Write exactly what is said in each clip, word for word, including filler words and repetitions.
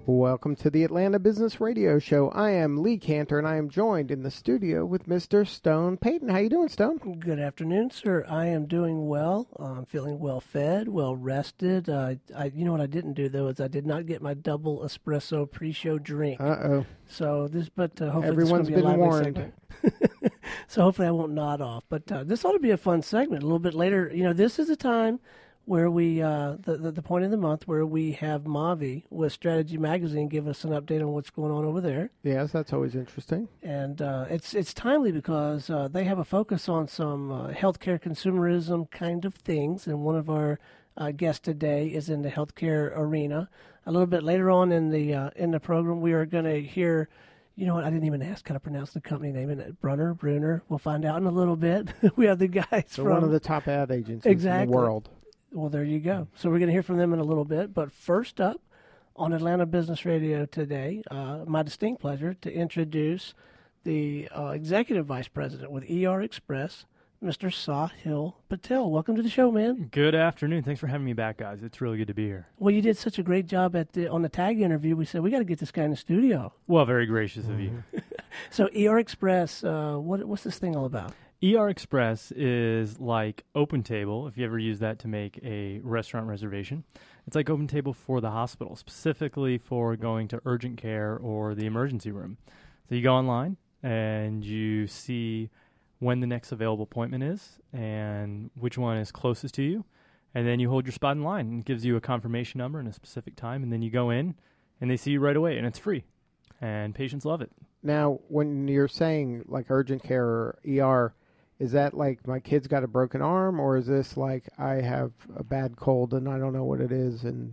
Welcome to the Atlanta Business Radio Show. I am Lee Cantor, and I am joined in the studio with Mister Stone Payton. How you doing, Stone? Good afternoon, sir. I am doing well. I'm feeling well fed, well rested. Uh, I, you know what I didn't do though is I did not get my double espresso pre-show drink. Uh oh. So this, but uh, hopefully everyone's this is been going to be a lively warned. segment. So hopefully I won't nod off. But uh, this ought to be a fun segment. A little bit later, you know, this is a time where we, uh, the, the the point of the month where we have Mavi with Strategy Magazine give us an update on what's going on over there. Yes, that's always interesting. And uh, it's it's timely because uh, they have a focus on some uh, healthcare consumerism kind of things. And one of our uh, guests today is in the healthcare arena. A little bit later on in the uh, in the program, we are going to hear. You know what? I didn't even ask how to pronounce the company name. And Brunner, Bruner. We'll find out in a little bit. We have the guys so from one of the top ad agencies exactly. in the world. Well, there you go. So we're going to hear from them in a little bit. But first up on Atlanta Business Radio today, uh, my distinct pleasure to introduce the uh, Executive Vice President with E R Express, Mister Sahil Patel. Welcome to the show, man. Good afternoon. Thanks for having me back, guys. It's really good to be here. Well, you did such a great job at the, on the tag interview. We said, we got to get this guy in the studio. Well, very gracious mm-hmm. of you. So E R Express, uh, what, what's this thing all about? E R Express is like OpenTable, if you ever use that to make a restaurant reservation. It's like OpenTable for the hospital, specifically for going to urgent care or the emergency room. So you go online and you see when the next available appointment is and which one is closest to you. And then you hold your spot in line and it gives you a confirmation number and a specific time. And then you go in and they see you right away and it's free. And patients love it. Now, when you're saying like urgent care or E R, is that like my kid's got a broken arm, or is this like I have a bad cold and I don't know what it is and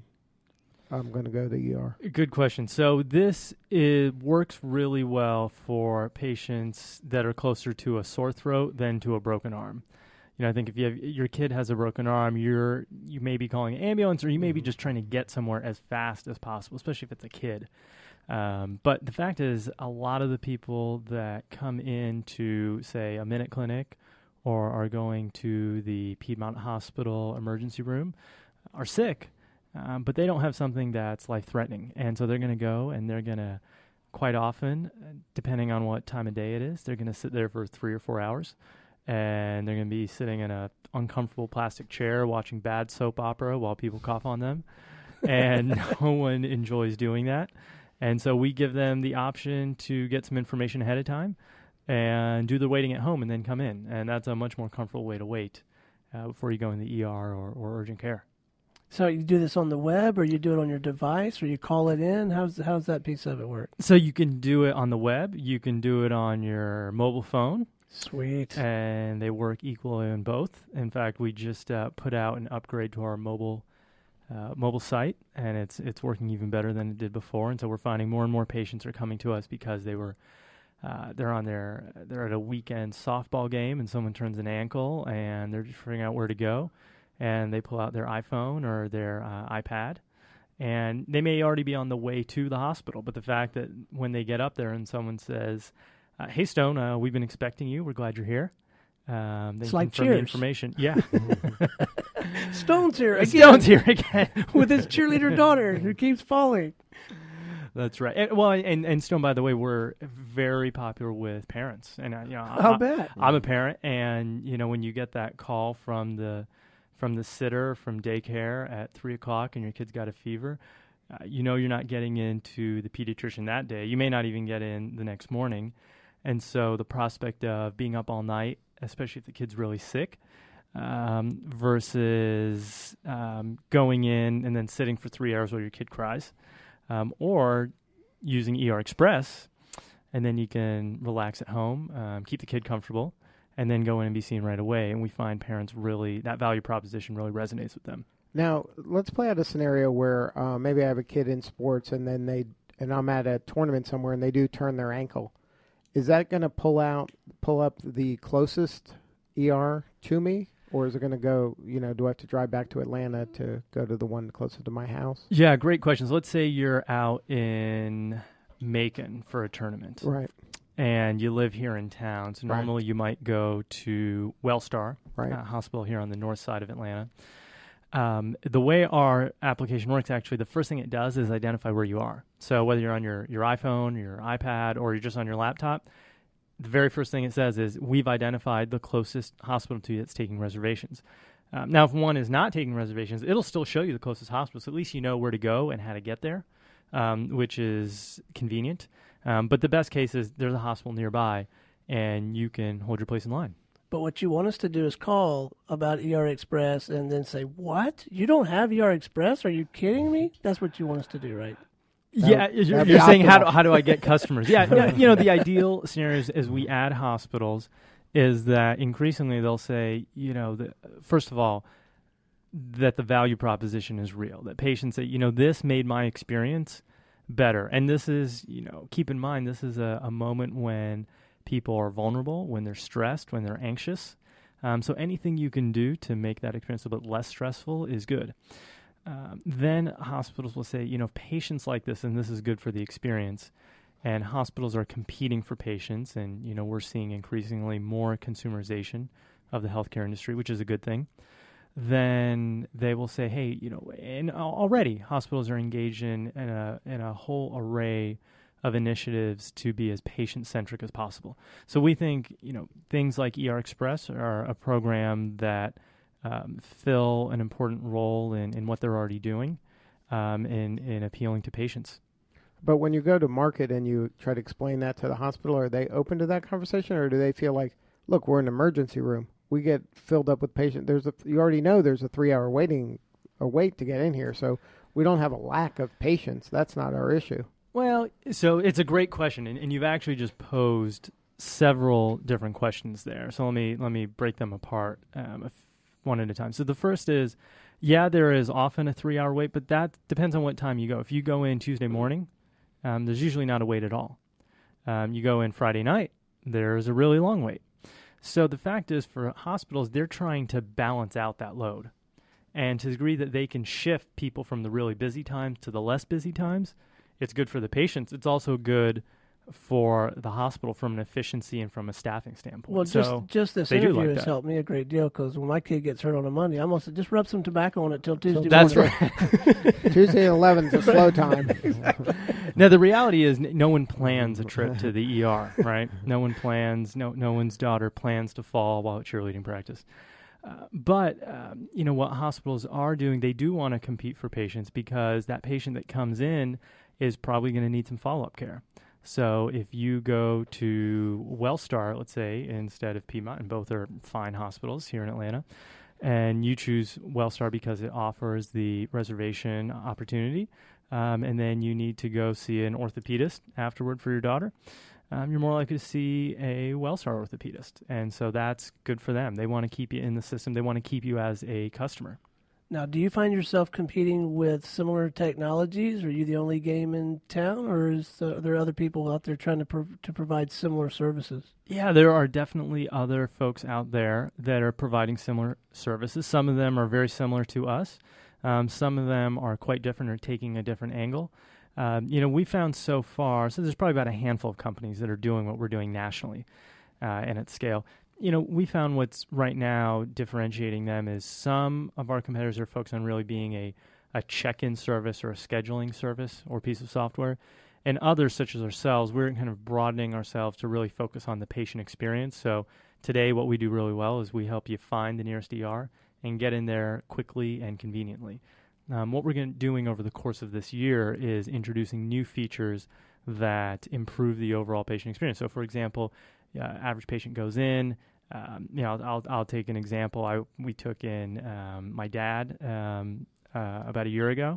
I'm going to go to the E R? Good question. So this is, works really well for patients that are closer to a sore throat than to a broken arm. You know, I think if you have, your kid has a broken arm, you're you may be calling an ambulance, or you may be just trying to get somewhere as fast as possible, especially if it's a kid. Um, but the fact is, a lot of the people that come into, say, a Minute Clinic or are going to the Piedmont Hospital emergency room are sick, um, but they don't have something that's life-threatening. And so they're going to go and they're going to, quite often, depending on what time of day it is, they're going to sit there for three or four hours. And they're going to be sitting in a uncomfortable plastic chair watching bad soap opera while people cough on them. And no one enjoys doing that. And so we give them the option to get some information ahead of time and do the waiting at home and then come in. And that's a much more comfortable way to wait uh, before you go in the E R or, or urgent care. So you do this on the web, or you do it on your device, or you call it in? How's how's that piece of it work? So you can do it on the web. You can do it on your mobile phone. Sweet. And they work equally on both. In fact, we just uh, put out an upgrade to our mobile Uh, mobile site, and it's it's working even better than it did before. And so we're finding more and more patients are coming to us because they were uh, they're on their they're at a weekend softball game and someone turns an ankle and they're just figuring out where to go, and they pull out their iPhone or their uh, iPad, and they may already be on the way to the hospital. But the fact that when they get up there and someone says, uh, "Hey Stone, uh, we've been expecting you. We're glad you're here." Um, they it's like confirm Cheers. the information. Yeah. Stone's here again. Stone's here again. With his cheerleader daughter who keeps falling. That's right. And, well, and, and Stone, by the way, we're very popular with parents. And uh, you know, I'll I, bet. I'm a parent, and you know, when you get that call from the from the sitter from daycare at three o'clock, and your kid's got a fever, uh, you know, you're not getting into the pediatrician that day. You may not even get in the next morning, and so the prospect of being up all night, especially if the kid's really sick, um, versus um, going in and then sitting for three hours while your kid cries, um, or using E R Express, and then you can relax at home, um, keep the kid comfortable, and then go in and be seen right away. And we find parents really, that value proposition really resonates with them. Now, let's play out a scenario where uh, maybe I have a kid in sports and then they, and I'm at a tournament somewhere and they do turn their ankle. Is that going to pull out, pull up the closest E R to me? Or is it going to go, you know, do I have to drive back to Atlanta to go to the one closest to my house? Yeah, great questions. Let's say you're out in Macon for a tournament. Right. And you live here in town. So normally right. you might go to Wellstar, right. uh, hospital here on the north side of Atlanta. Um, the way our application works, actually, the first thing it does is identify where you are. So whether you're on your, your iPhone, your iPad, or you're just on your laptop, the very first thing it says is we've identified the closest hospital to you that's taking reservations. Um, now, if one is not taking reservations, it'll still show you the closest hospital, so at least you know where to go and how to get there, um, which is convenient. Um, but the best case is there's a hospital nearby, and you can hold your place in line. But what you want us to do is call about E R Express and then say, what? You don't have E R Express? Are you kidding me? That's what you want us to do, right? Yeah, That- you're, that'd you're be saying how optimal. do, how do I get customers? Yeah, no, you know, the ideal scenario is as we add hospitals is that increasingly they'll say, you know, the, first of all, that the value proposition is real, that patients say, you know, this made my experience better. And this is, you know, keep in mind, this is a, a moment when people are vulnerable, when they're stressed, when they're anxious. Um, so anything you can do to make that experience a bit less stressful is good. Um, then hospitals will say, you know, patients like this, and this is good for the experience, and hospitals are competing for patients, and, you know, we're seeing increasingly more consumerization of the healthcare industry, which is a good thing. Then they will say, hey, you know, and already hospitals are engaged in, in, a, in a whole array of initiatives to be as patient-centric as possible. So we think, you know, things like E R Express are a program that Um, fill an important role in, in what they're already doing um, in, in appealing to patients. But when you go to market and you try to explain that to the hospital, are they open to that conversation, or do they feel like, look, we're in an emergency room, we get filled up with patients. There's a you already know there's a three-hour waiting a wait to get in here, so we don't have a lack of patients. That's not our issue. Well, so it's a great question, and, and you've actually just posed several different questions there. So let me let me break them apart um, if, one at a time. So the first is, yeah, there is often a three-hour wait, but that depends on what time you go. If you go in Tuesday morning, um, there's usually not a wait at all. Um, you go in Friday night, there's a really long wait. So the fact is, for hospitals, they're trying to balance out that load. And to the degree that they can shift people from the really busy times to the less busy times, it's good for the patients. It's also good for the hospital from an efficiency and from a staffing standpoint. Well, just so just this they do interview like has that. helped me a great deal, because when my kid gets hurt on a Monday, I'm also just rub some tobacco on it till Tuesday That's morning. right. Tuesday at eleven is a slow time. Now, the reality is n- no one plans a trip to the E R, right? No one plans, no no one's daughter plans to fall while at cheerleading practice. Uh, but, um, you know, what hospitals are doing, they do want to compete for patients, because that patient that comes in is probably going to need some follow-up care. So if you go to Wellstar, let's say, instead of Piedmont, and both are fine hospitals here in Atlanta, and you choose Wellstar because it offers the reservation opportunity, um, and then you need to go see an orthopedist afterward for your daughter, um, you're more likely to see a Wellstar orthopedist. And so that's good for them. They want to keep you in the system. They want to keep you as a customer. Now, do you find yourself competing with similar technologies? Are you the only game in town, or is uh, are there other people out there trying to prov- to provide similar services? Yeah, there are definitely other folks out there that are providing similar services. Some of them are very similar to us. Um, some of them are quite different or taking a different angle. Um, you know, we found so far, so there's probably about a handful of companies that are doing what we're doing nationally uh, and at scale. You know, we found what's right now differentiating them is some of our competitors are focused on really being a, a check-in service or a scheduling service or piece of software. And others, such as ourselves, we're kind of broadening ourselves to really focus on the patient experience. So today what we do really well is we help you find the nearest E R and get in there quickly and conveniently. Um, what we're gonna, doing over the course of this year is introducing new features that improve the overall patient experience. So, for example, uh, average patient goes in. Um, you know, I'll, I'll I'll take an example. I we took in um, my dad um, uh, about a year ago,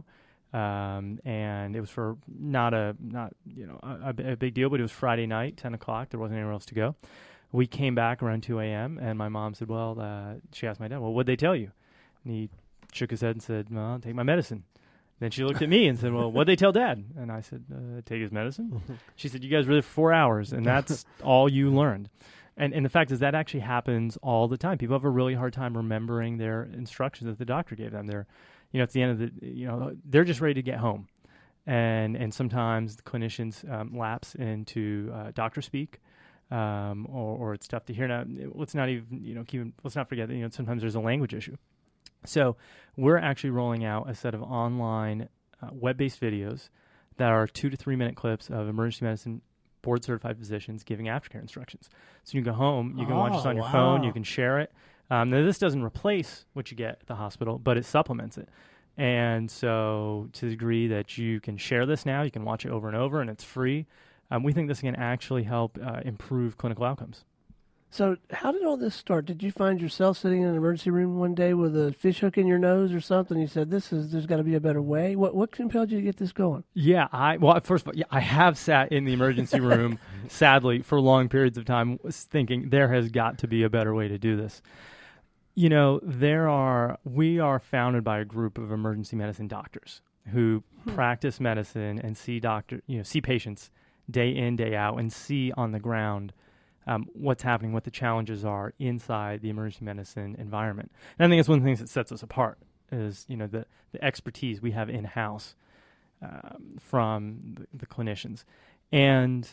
um, and it was for not a not you know a, a big deal, but it was Friday night, ten o'clock. There wasn't anywhere else to go. We came back around two a.m. and my mom said, "Well," uh, she asked my dad, "Well, what'd they tell you?" And he shook his head and said, "Well, I'll take my medicine." Then she looked at me and said, "Well, what'd they tell Dad?" And I said, uh, "Take his medicine." She said, "You guys were there for four hours, and that's all you learned." And and the fact is that actually happens all the time. People have a really hard time remembering their instructions that the doctor gave them. They're, you know, at the end of the, you know, they're just ready to get home, and and sometimes the clinicians um, lapse into uh, doctor speak. Um, or, or it's tough to hear. Now, let's not even, you know, keep, let's not forget that, you know, sometimes there's a language issue. So we're actually rolling out a set of online uh, web-based videos that are two to three minute clips of emergency medicine board-certified physicians giving aftercare instructions. So you can go home, you can oh, watch this on your wow. phone, you can share it. Um, now, this doesn't replace what you get at the hospital, but it supplements it. And so to the degree that you can share this now, you can watch it over and over, and it's free. Um, we think this can actually help uh, improve clinical outcomes. So how did all this start? Did you find yourself sitting in an emergency room one day with a fish hook in your nose or something? You said, "This is there's got to be a better way." What what compelled you to get this going? Yeah, I well, first of all, yeah, I have sat in the emergency room, sadly, for long periods of time, thinking there has got to be a better way to do this. You know, there are we are founded by a group of emergency medicine doctors who hmm. practice medicine and see doctor, you know, see patients day in, day out, and see on the ground Um, what's happening, what the challenges are inside the emergency medicine environment. And I think it's one of the things that sets us apart is, you know, the, the expertise we have in-house um, from the, the clinicians. And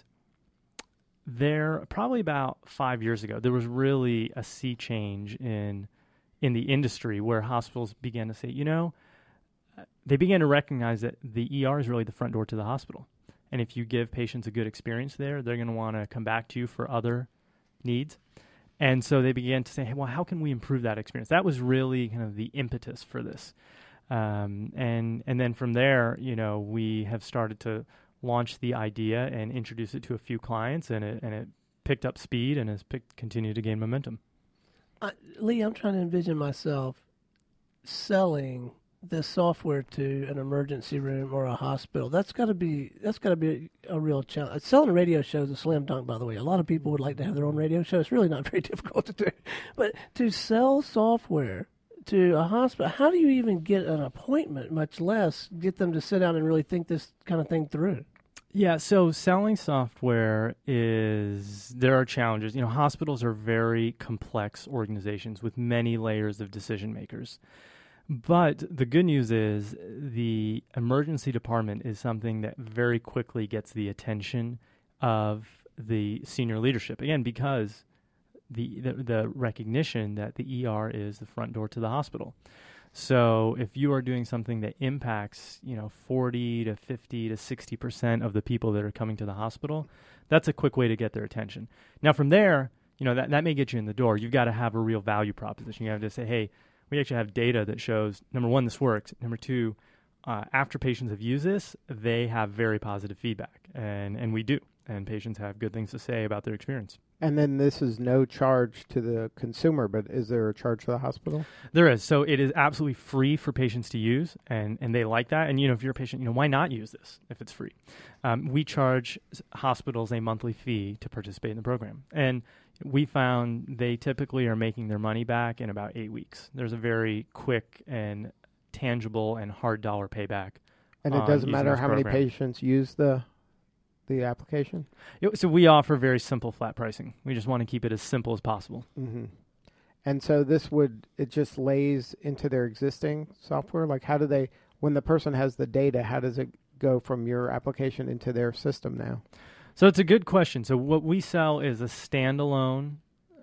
there, probably about five years ago, there was really a sea change in in the industry where hospitals began to say, you know, they began to recognize that the E R is really the front door to the hospital. And if you give patients a good experience there, they're going to want to come back to you for other needs. And so they began to say, hey, well, how can we improve that experience? That was really kind of the impetus for this. Um, and and then from there, you know, we have started to launch the idea and introduce it to a few clients, and it, and it picked up speed and has picked, continued to gain momentum. Uh, Lee, I'm trying to envision myself selling this software to an emergency room or a hospital. That's got to be that's got to be a, a real challenge. Selling a radio show is a slam dunk, by the way. A lot of people would like to have their own radio show. It's really not very difficult to do. But to sell software to a hospital, how do you even get an appointment, much less get them to sit down and really think this kind of thing through? Yeah, so selling software is, there are challenges. You know, hospitals are very complex organizations with many layers of decision makers. But the good news is the emergency department is something that very quickly gets the attention of the senior leadership. Again, because the, the the recognition that the E R is the front door to the hospital. So if you are doing something that impacts, you know, forty to fifty to sixty percent of the people that are coming to the hospital, that's a quick way to get their attention. Now from there, you know, that, that may get you in the door. You've got to have a real value proposition. You have to say, hey, we actually have data that shows, number one, this works. Number two, uh, after patients have used this, they have very positive feedback. And, and we do. And patients have good things to say about their experience. And then this is no charge to the consumer, but is there a charge to the hospital? There is. So it is absolutely free for patients to use, and, and they like that. And, you know, if you're a patient, you know, why not use this if it's free? Um, we charge hospitals a monthly fee to participate in the program. And we found they typically are making their money back in about eight weeks. There's a very quick and tangible and hard dollar payback. And it doesn't matter how program. many patients use the the application? So we offer very simple flat pricing. We just want to keep it as simple as possible. Mm-hmm. And so this would, it just lays into their existing software? Like how do they, when the person has the data, how does it go from your application into their system now? So it's a good question. So what we sell is a standalone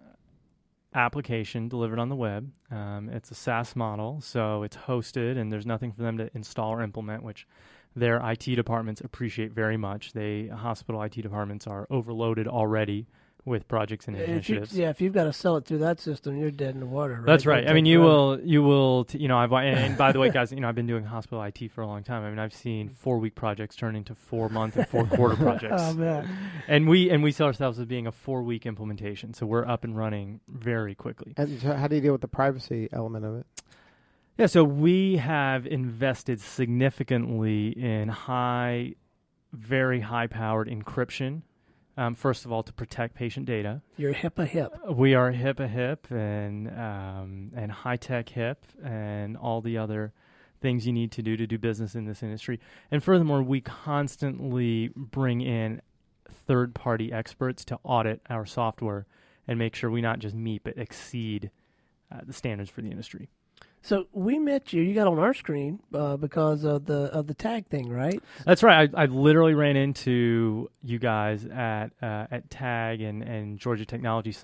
application delivered on the web. Um, it's a SaaS model, so it's hosted, and there's nothing for them to install or implement, which their I T departments appreciate very much. They hospital I T departments are overloaded already with projects and if initiatives. You, yeah, if you've got to sell it through that system, you're dead in the water. Right? That's right. That'll I mean, take you forever. will, you will, t- you know, I've, and, and by the way, guys, you know, I've been doing hospital I T for a long time. I mean, I've seen four week projects turn into four month and four quarter projects. Oh, man. And we, and we sell ourselves as being a four week implementation. So we're up and running very quickly. And so how do you deal with the privacy element of it? Yeah, so we have invested significantly in high, very high-powered encryption, um, first of all, to protect patient data. You're HIPAA hip. We are HIPAA hip and, um, and high-tech hip and all the other things you need to do to do business in this industry. And furthermore, we constantly bring in third-party experts to audit our software and make sure we not just meet but exceed uh, the standards for the industry. So we met you. You got on our screen uh, because of the of the tag thing, right? That's right. I, I literally ran into you guys at uh, at TAG and, and Georgia Technology Summit.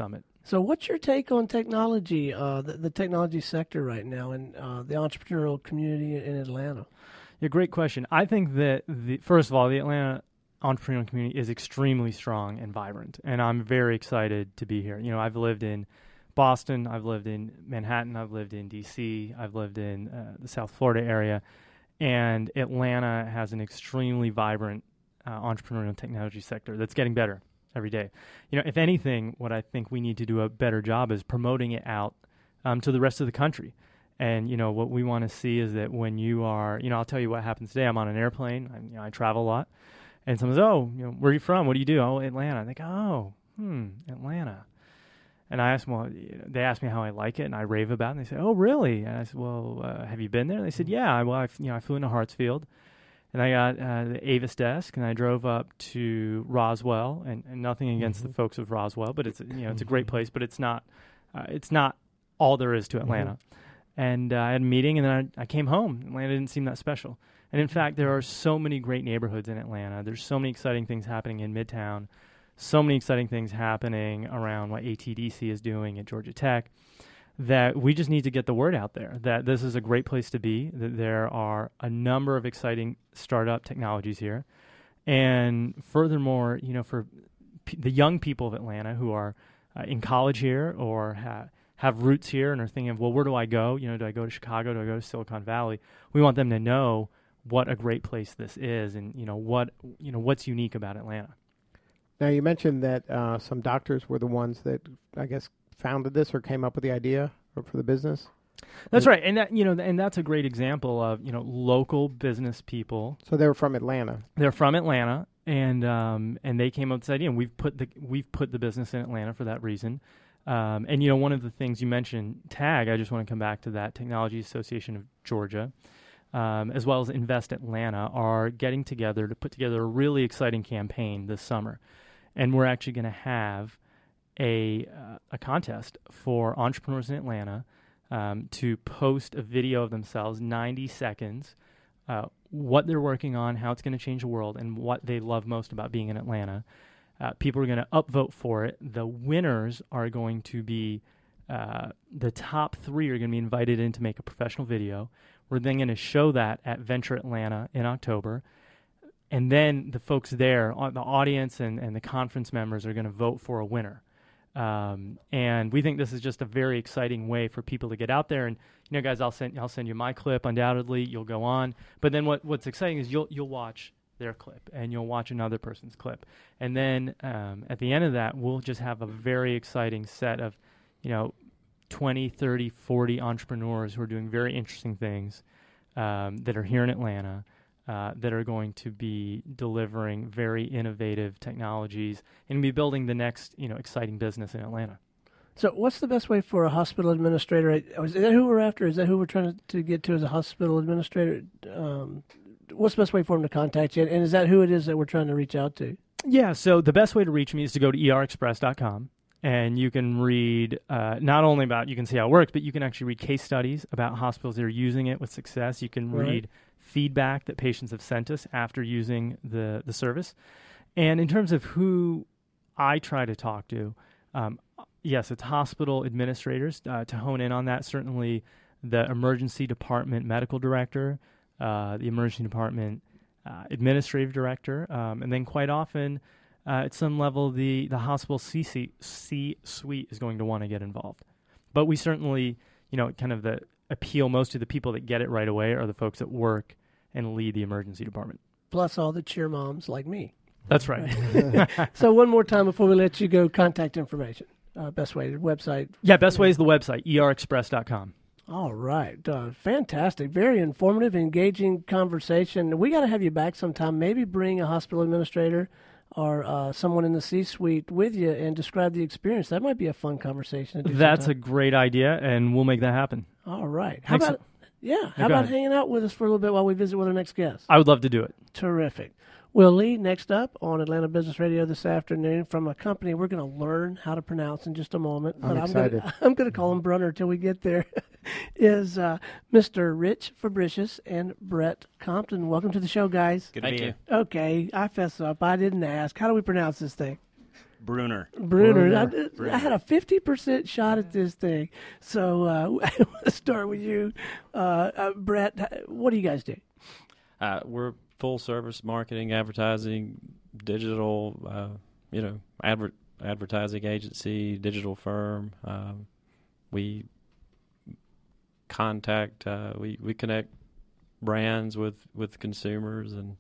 So what's your take on technology, uh, the, the technology sector right now, and uh, the entrepreneurial community in Atlanta? Yeah, great question. I think that, the first of all, the Atlanta entrepreneurial community is extremely strong and vibrant, and I'm very excited to be here. You know, I've lived in Boston, I've lived in Manhattan, I've lived in D C, I've lived in uh, the South Florida area, and Atlanta has an extremely vibrant uh, entrepreneurial technology sector that's getting better every day. You know, if anything, what I think we need to do a better job is promoting it out um, to the rest of the country. And, you know, what we want to see is that when you are, you know, I'll tell you what happens today. I'm on an airplane. I, you know, I travel a lot. And someone says, oh, you know, where are you from? What do you do? Oh, Atlanta. I think, oh, hmm, Atlanta. And I asked them, well, they asked me how I like it, and I rave about it. And they say, oh, really? And I said, well, uh, have you been there? And they said, yeah. Well, I, you know, I flew into Hartsfield. And I got uh, the Avis desk, and I drove up to Roswell, and, and nothing against mm-hmm. the folks of Roswell, but it's, you know, it's a great place, but it's not, uh, it's not all there is to Atlanta. Mm-hmm. And uh, I had a meeting, and then I, I came home. Atlanta didn't seem that special. And in fact, there are so many great neighborhoods in Atlanta. There's so many exciting things happening in Midtown, so many exciting things happening around what A T D C is doing at Georgia Tech, that we just need to get the word out there that this is a great place to be, that there are a number of exciting startup technologies here. And furthermore, you know, for p- the young people of Atlanta who are uh, in college here or ha- have roots here and are thinking of, well, where do I go? You know, do I go to Chicago? Do I go to Silicon Valley? We want them to know what a great place this is and, you know, what, you know, what's unique about Atlanta. Now, you mentioned that uh, some doctors were the ones that, I guess, founded this or came up with the idea for the business. That's right, and that you know, and that's a great example of you know local business people. So they were from Atlanta. They're from Atlanta, and um, and they came up with this idea, and we've put the we've put the business in Atlanta for that reason. Um, and you know, one of the things you mentioned, TAG. I just want to come back to that. Technology Association of Georgia, um, as well as Invest Atlanta, are getting together to put together a really exciting campaign this summer, and we're actually going to have a uh, a contest for entrepreneurs in Atlanta um, to post a video of themselves, ninety seconds, uh, what they're working on, how it's going to change the world, and what they love most about being in Atlanta. Uh, people are going to upvote for it. The winners are going to be, uh, the top three are going to be invited in to make a professional video. We're then going to show that at Venture Atlanta in October. And then the folks there, the audience and, and the conference members are going to vote for a winner. Um, and we think this is just a very exciting way for people to get out there. And, you know, guys, I'll send I'll send you my clip. Undoubtedly, you'll go on. But then what, what's exciting is you'll you'll watch their clip and you'll watch another person's clip. And then um, at the end of that, we'll just have a very exciting set of, you know, twenty, thirty, forty entrepreneurs who are doing very interesting things um, that are here in Atlanta. Uh, that are going to be delivering very innovative technologies and be building the next, you know, exciting business in Atlanta. So what's the best way for a hospital administrator? Is that who we're after? Is that who we're trying to, to get to as a hospital administrator? Um, what's the best way for them to contact you? And is that who it is that we're trying to reach out to? Yeah, so the best way to reach me is to go to E R express dot com. And you can read uh, not only about, you can see how it works, but you can actually read case studies about hospitals that are using it with success. You can right. read feedback that patients have sent us after using the, the service. And in terms of who I try to talk to, um, yes, it's hospital administrators. Uh, to hone in on that, certainly the emergency department medical director, uh, the emergency department uh, administrative director, um, and then quite often uh, at some level the, the hospital C-suite is going to want to get involved. But we certainly, you know, kind of the appeal most to the people that get it right away are the folks that work and lead the emergency department. Plus all the cheer moms like me. That's right. So one more time before we let you go, contact information. Uh, best way, website. Yeah, best way is the website, E R express dot com. All right. Uh, fantastic. Very informative, engaging conversation. We got to have you back sometime. Maybe bring a hospital administrator or uh, someone in the C-suite with you and describe the experience. That might be a fun conversation to do That's sometime. a great idea, and we'll make that happen. All right. How Thanks. about yeah? Yeah, How about ahead. hanging out with us for a little bit while we visit with our next guest? I would love to do it. Terrific. Will Lee, next up on Atlanta Business Radio this afternoon from a company we're going to learn how to pronounce in just a moment. I'm but excited. I'm I'm going to call him Brunner until we get there, is uh, Mister Rich Fabricius and Brett Compton. Welcome to the show, guys. Good to meet you. Okay, I fess up. I didn't ask. How do we pronounce this thing? Brunner. Brunner. I, Brunner. I had a fifty percent shot at this thing. So uh, I want to start with you, uh, uh, Brett. What do you guys do? Uh, we're full service marketing, advertising, digital, uh, you know, adver- advertising agency, digital firm. Um, we contact, uh, we, we connect brands with, with consumers, and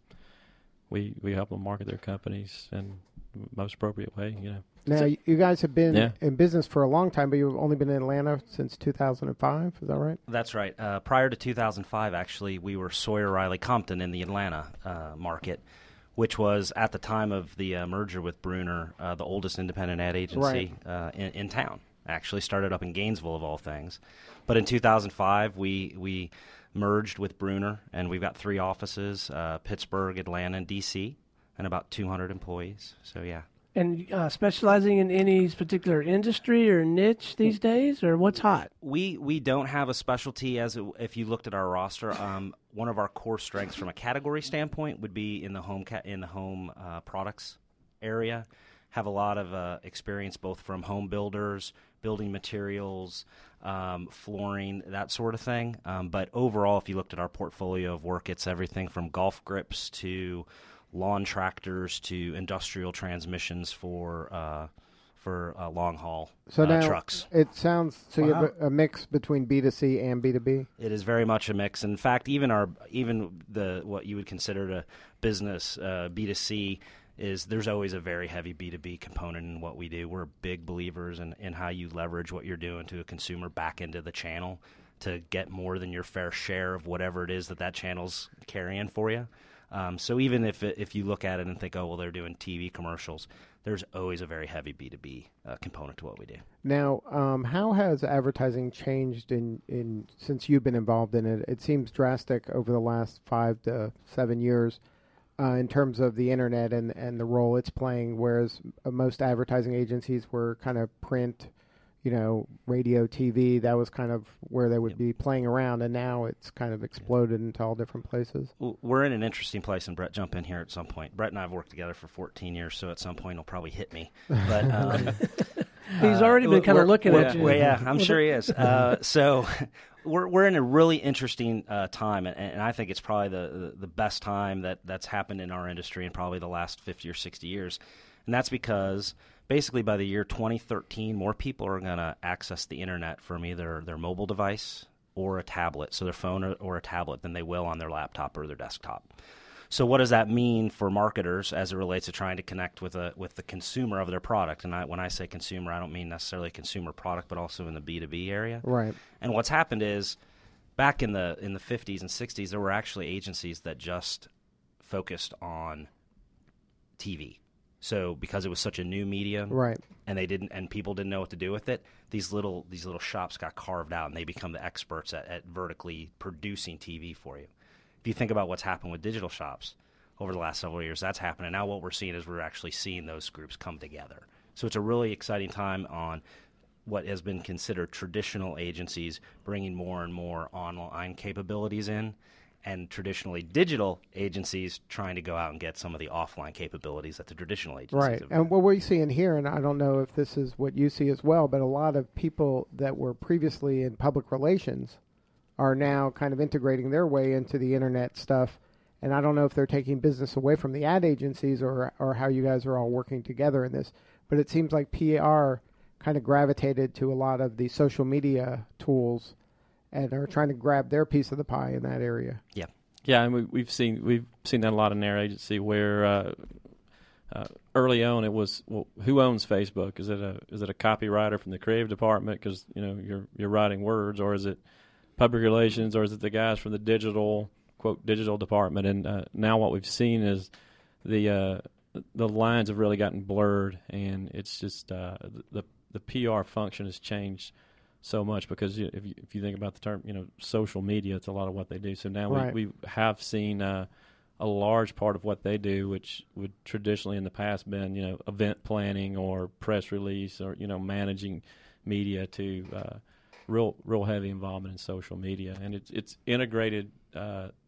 we we help them market their companies in the most appropriate way, you know. Now, So- you guys have been Yeah. in business for a long time, but you've only been in Atlanta since two thousand five. Is that right? That's right. Uh, prior to two thousand five, actually, we were Sawyer Riley Compton in the Atlanta uh, market, which was at the time of the uh, merger with Brunner, uh, the oldest independent ad agency uh, in, in town. Actually started up in Gainesville, of all things. But in two thousand five, we we merged with Brunner, and we've got three offices, uh, Pittsburgh, Atlanta, and D C, and about two hundred employees. So, yeah. And uh, specializing in any particular industry or niche these days, or what's hot? We we don't have a specialty. As it, if you looked at our roster, um, one of our core strengths from a category standpoint would be in the home ca- in the home uh, products area. Have a lot of uh, experience both from home builders, building materials, um, flooring, that sort of thing. Um, but overall, if you looked at our portfolio of work, it's everything from golf grips to lawn tractors to industrial transmissions for uh, for uh, long haul So uh, now trucks. it sounds so you Wow. have a, a mix between B two C and B two B. It is very much a mix. In fact, even our even the what you would consider a business uh, B two C is there's always a very heavy B two B component in what we do. We're big believers in, in how you leverage what you're doing to a consumer back into the channel to get more than your fair share of whatever it is that that channel's carrying for you. Um, so even if it, if you look at it and think, oh, well, they're doing T V commercials, there's always a very heavy B two B uh, component to what we do. Now, um, how has advertising changed in, in since you've been involved in it? It seems drastic over the last five to seven years uh, in terms of the internet and, and the role it's playing, whereas uh, most advertising agencies were kind of print, you know, radio, T V. That was kind of where they would Yep. be playing around, and now it's kind of exploded into all different places. Well, we're in an interesting place, and Brett, jump in here at some point. Brett and I have worked together for fourteen years, so at some point he'll probably hit me. But um, He's already been kind of we're- looking we're- at you. Well, yeah, I'm sure he is. Uh, so we're we're in a really interesting uh, time, and, and I think it's probably the, the the best time that that's happened in our industry in probably the last fifty or sixty years, and that's because basically by the year twenty thirteen, more people are going to access the internet from either their mobile device or a tablet, so their phone or, or a tablet, than they will on their laptop or their desktop. So what does that mean for marketers as it relates to trying to connect with a with the consumer of their product? And I, when I say consumer, I don't mean necessarily consumer product, but also in the B two B area. Right. And what's happened is, back in the in the fifties and sixties, there were actually agencies that just focused on T V. So because it was such a new medium, Right. and they didn't, and people didn't know what to do with it, these little these little shops got carved out, and they become the experts at, at vertically producing T V for you. If you think about what's happened with digital shops over the last several years, that's happened. And now what we're seeing is we're actually seeing those groups come together. So it's a really exciting time on what has been considered traditional agencies bringing more and more online capabilities in, and traditionally digital agencies trying to go out and get some of the offline capabilities that the traditional agencies Right. have. And what we're seeing here, and I don't know if this is what you see as well, but a lot of people that were previously in public relations are now kind of integrating their way into the internet stuff. And I don't know if they're taking business away from the ad agencies or or how you guys are all working together in this. But it seems like P R kind of gravitated to a lot of the social media tools and are trying to grab their piece of the pie in that area. Yeah, and we, we've seen we've seen that a lot in our agency where uh, uh, early on it was, well, who owns Facebook? Is it a is it a copywriter from the creative department because you know you're you're writing words, or is it public relations, or is it the guys from the digital quote digital department? And uh, now what we've seen is the uh, the lines have really gotten blurred, and it's just uh, the the P R function has changed so much because you, if you if you think about the term, you know, social media, it's a lot of what they do. So now Right. we, we have seen uh, a large part of what they do, which would traditionally in the past been, you know, event planning or press release or, you know, managing media, to uh, real real heavy involvement in social media. And it's it's integrated uh,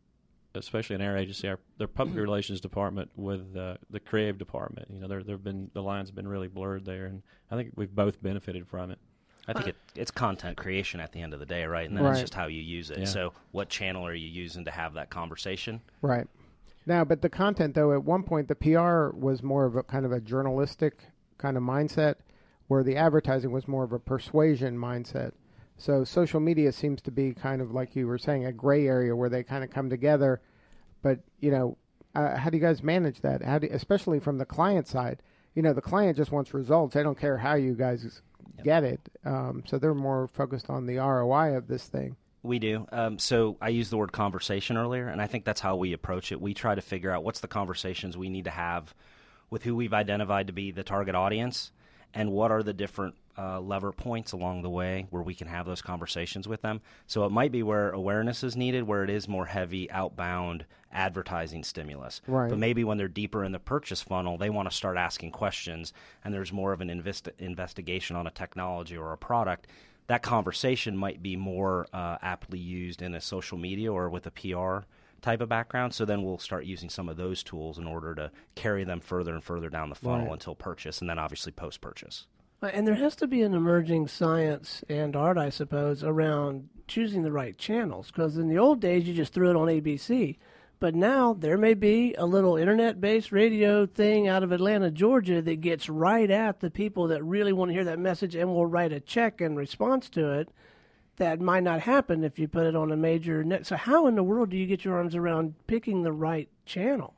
especially in our agency, our their public relations department with uh, the creative department. You know, there there've been the lines have been really blurred there, and I think we've both benefited from it. I think it, it's content creation at the end of the day, right? And then Right. it's just how you use it. Yeah. So what channel are you using to have that conversation? Right. Now, but the content, though, at one point, the P R was more of a kind of a journalistic kind of mindset, where the advertising was more of a persuasion mindset. So social media seems to be kind of, like you were saying, a gray area where they kind of come together. But, you know, uh, how do you guys manage that? How do, especially from the client side? You know, the client just wants results. They don't care how you guys Yep. get it. Um, so they're more focused on the R O I of this thing. We do. Um, so I used the word conversation earlier, and I think that's how we approach it. We try to figure out what's the conversations we need to have with who we've identified to be the target audience, and what are the different uh, lever points along the way where we can have those conversations with them. So it might be where awareness is needed, where it is more heavy outbound advertising stimulus. Right. But maybe when they're deeper in the purchase funnel, they want to start asking questions, and there's more of an invest- investigation on a technology or a product. That conversation might be more uh, aptly used in a social media or with a P R type of background. So then we'll start using some of those tools in order to carry them further and further down the funnel Right. until purchase, and then obviously post-purchase. And there has to be an emerging science and art, I suppose, around choosing the right channels. Because in the old days, you just threw it on A B C. But now there may be a little internet-based radio thing out of Atlanta, Georgia, that gets right at the people that really want to hear that message and will write a check in response to it. That might not happen if you put it on a major net. So how in the world do you get your arms around picking the right channel?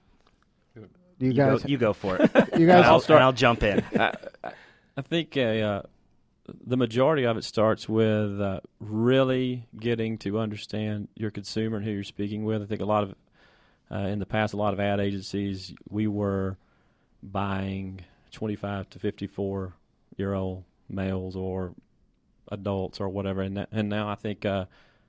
Do you You guys? go, you go for it. you guys? I'll, and I'll jump in. I, I think uh, uh, the majority of it starts with uh, really getting to understand your consumer and who you're speaking with. I think a lot of, uh, in the past, a lot of ad agencies, we were buying twenty-five to fifty-four year old males or adults or whatever. And, that, and now I think uh,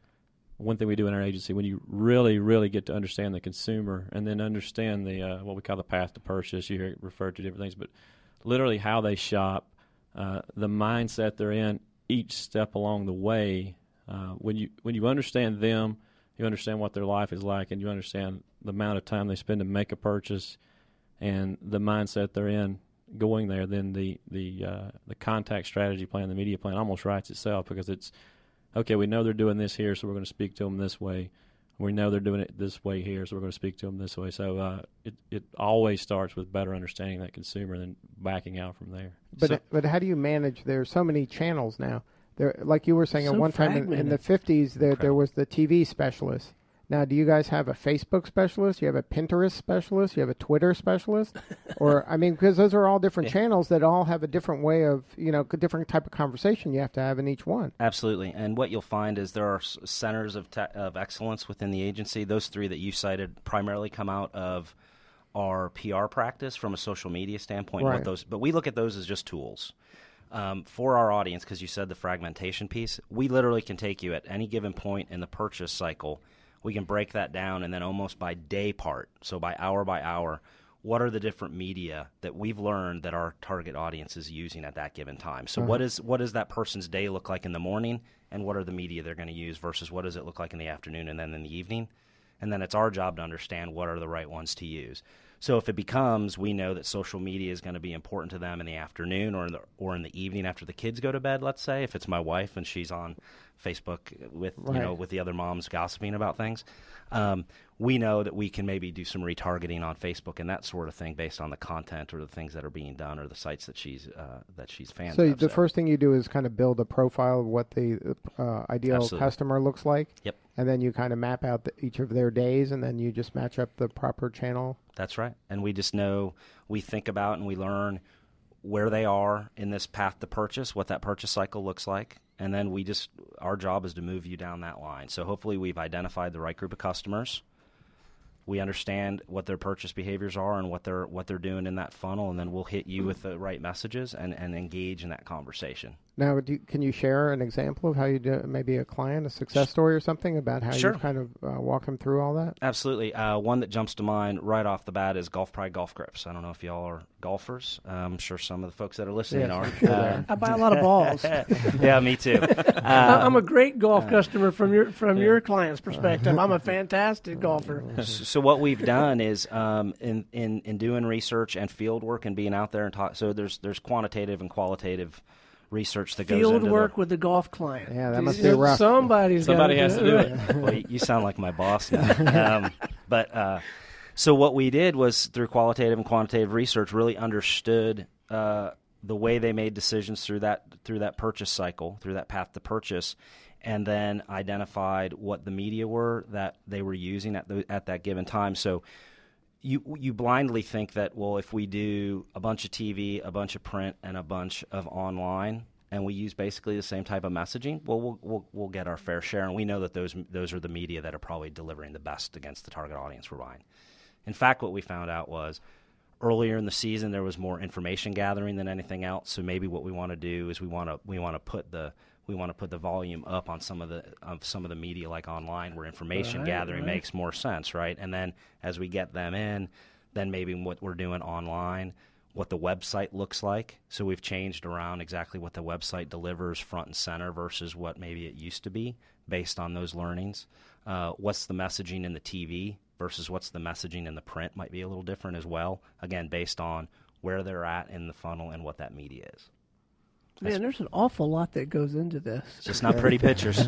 one thing we do in our agency, when you really, really get to understand the consumer and then understand the uh, what we call the path to purchase, you hear it referred to different things, but literally how they shop, uh, the mindset they're in each step along the way. Uh, when you when you understand them, you understand what their life is like, and you understand the amount of time they spend to make a purchase and the mindset they're in going there, then the the uh, the contact strategy plan, the media plan almost writes itself, because it's, okay, we know they're doing this here, so we're going to speak to them this way. We know they're doing it this way here, so we're going to speak to them this way. So uh, it it always starts with better understanding that consumer and then backing out from there. But So- but how do you manage? There's so many channels now. There, like you were saying, at So one time in, in the fragmented. fifties, there there Incredible. was the T V specialist. Now, do you guys have a Facebook specialist? You have a Pinterest specialist? You have a Twitter specialist? Or, I mean, because those are all different Yeah. channels that all have a different way of, you know, different type of conversation you have to have in each one. Absolutely. And what you'll find is there are s- centers of, te- of excellence within the agency. Those three that you cited primarily come out of our P R practice from a social media standpoint. Right. What those, but we look at those as just tools. Um, for our audience, because you said the fragmentation piece, we literally can take you at any given point in the purchase cycle. We can break that down, and then almost by day part, so by hour by hour, what are the different media that we've learned that our target audience is using at that given time? So what is what does that person's day look like in the morning, and what are the media they're going to use versus what does it look like in the afternoon and then in the evening? And then it's our job to understand what are the right ones to use. So if it becomes, we know that social media is going to be important to them in the afternoon or in the, or in the evening after the kids go to bed, let's say, if it's my wife and she's on Facebook with, Right. you know, with the other moms gossiping about things, um, we know that we can maybe do some retargeting on Facebook and that sort of thing based on the content or the things that are being done or the sites that she's uh, that she's fans So of. the first thing you do is kind of build a profile of what the uh, ideal Absolutely. customer looks like. Yep. And then you kind of map out the, each of their days, and then you just match up the proper channel. That's right. And we just know, we think about and we learn where they are in this path to purchase, what that purchase cycle looks like. And then we just, our job is to move you down that line. So hopefully we've identified the right group of customers. We understand what their purchase behaviors are and what they're what they're doing in that funnel, and then we'll hit you with the right messages and, and engage in that conversation. Now, do you, can you share an example of how you do maybe a client, a success story or something about how Sure. you kind of uh, walk them through all that? Absolutely. Uh, one that jumps to mind right off the bat is Golf Pride Golf Grips. I don't know if y'all are golfers. Uh, I'm sure some of the folks that are listening Yes, are. I'm sure they Uh, are. I buy a lot of balls. yeah, me too. Uh, I- I'm a great golf customer from your from your client's perspective. I'm a fantastic golfer. So what we've done is um, in, in in doing research and field work and being out there and talk. So there's there's quantitative and qualitative research that goes Field into work the, with the golf client. Yeah, that must You- be rough. Somebody's Somebody gotta has to do it. Well, you sound like my boss now. um, but uh, so what we did was through qualitative and quantitative research, really understood uh, the way they made decisions through that through that purchase cycle, through that path to purchase, and then identified what the media were that they were using at the at that given time. So. You you blindly think that, well, if we do a bunch of T V, a bunch of print, and a bunch of online, and we use basically the same type of messaging, well, we'll we'll, we'll get our fair share, and we know that those those are the media that are probably delivering the best against the target audience we're buying. In fact, what we found out was earlier in the season there was more information gathering than anything else. So maybe what we want to do is we want to we want to put the we want to put the volume up on some of the of some of the media like online where information Right, gathering right. makes more sense, right? And then as we get them in, then maybe what we're doing online, what the website looks like. So we've changed around exactly what the website delivers front and center versus what maybe it used to be based on those learnings. Uh, what's the messaging in the T V versus what's the messaging in the print might be a little different as well, again, based on where they're at in the funnel and what that media is. Man, there's an awful lot that goes into this. It's just not pretty pictures.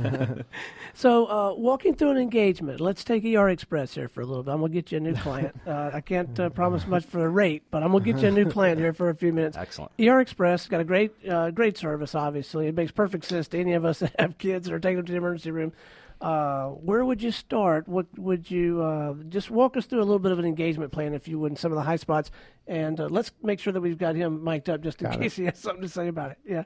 So, uh, walking through an engagement, let's take E R Express here for a little bit. I'm going to get you a new client. Uh, I can't uh, promise much for a rate, but I'm going to get you a new client here for a few minutes. Excellent. E R Express got a great uh, great service, obviously. It makes perfect sense to any of us that have kids or take them to the emergency room. Uh, where would you start? What would you uh, just walk us through a little bit of an engagement plan, if you would, in some of the high spots, and uh, let's make sure that we've got him mic'd up just in Got case he has something to say about it. Yeah.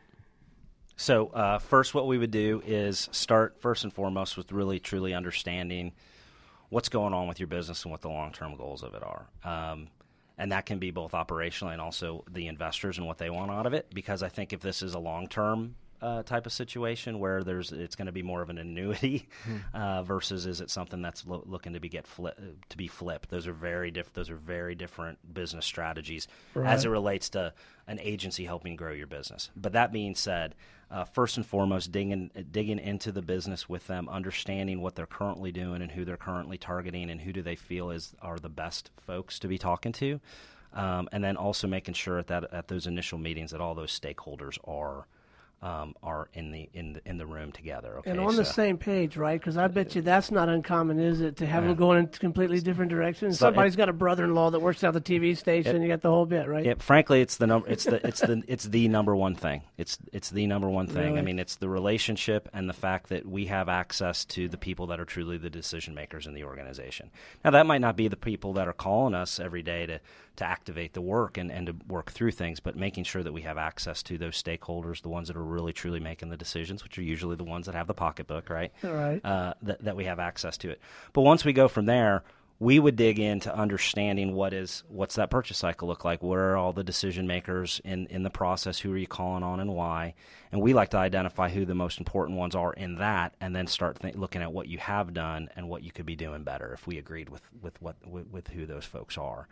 So uh, first what we would do is start first and foremost with really truly understanding what's going on with your business and what the long-term goals of it are. Um, and that can be both operationally and also the investors and what they want out of it, because I think if this is a long-term uh, type of situation where there's it's going to be more of an annuity uh, versus is it something that's lo- looking to be get fli- to be flipped. Those are very diff- those are very different business strategies as it relates to an agency helping grow your business. But that being said, uh, first and foremost, digging digging into the business with them, understanding what they're currently doing and who they're currently targeting and who do they feel is are the best folks to be talking to, um, and then also making sure at that at those initial meetings that all those stakeholders are. Um, are in the in the in the room together. Okay, And on the so- same page, right? Because I bet you that's not uncommon, is it? To have Yeah. them going in completely different directions. So Somebody's it- got a brother-in-law that works out the T V station. It- you got the whole bit, right? Yeah, frankly, it's the number. It's the it's the it's the number one thing. It's it's the number one thing. Really? I mean, it's the relationship and the fact that we have access to the people that are truly the decision makers in the organization. Now, that might not be the people that are calling us every day to to activate the work and, and to work through things, but making sure that we have access to those stakeholders, the ones that are really truly making the decisions, which are usually the ones that have the pocketbook, right? All right. Uh, that that we have access to it. But once we go from there, we would dig into understanding what is what's that purchase cycle look like. What are all the decision makers in, in the process? Who are you calling on and why? And we like to identify who the most important ones are in that, and then start th- looking at what you have done and what you could be doing better if we agreed with with what with, with who those folks are.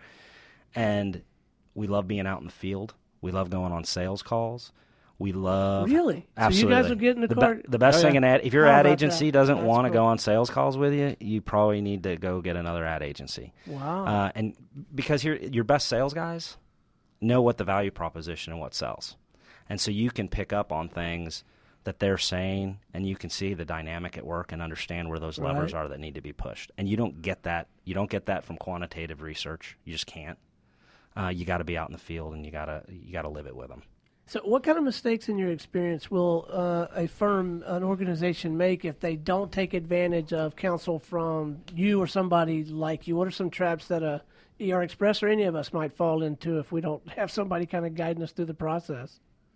And we love being out in the field. We love going on sales calls. We love Really? Absolutely. So you guys will get in the, the, car? be- the best Oh, thing yeah. an ad, if your How ad about agency that? doesn't That's want to cool. go on sales calls with you, you probably need to go get another ad agency. Wow. Uh, and because your your best sales guys know what the value proposition and what sells, and so you can pick up on things that they're saying, and you can see the dynamic at work and understand where those levers Right. are that need to be pushed. And you don't get that. You don't get that from quantitative research. You just can't. Uh, you got to be out in the field, and you gotta you gotta live it with them. So what kind of mistakes in your experience will uh, a firm, an organization make if they don't take advantage of counsel from you or somebody like you? What are some traps that a E R Express or any of us might fall into if we don't have somebody kind of guiding us through the process?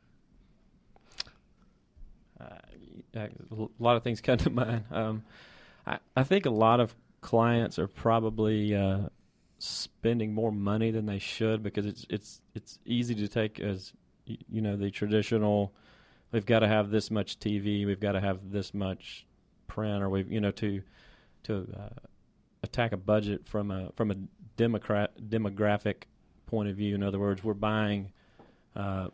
Uh, a lot of things come to mind. Um, I, I think a lot of clients are probably uh, spending more money than they should because it's it's it's easy to take as y- you know the traditional we've got to have this much T V, we've got to have this much print, or we've you know to to uh, attack a budget from a from a democrat demographic point of view. In other words, we're buying uh,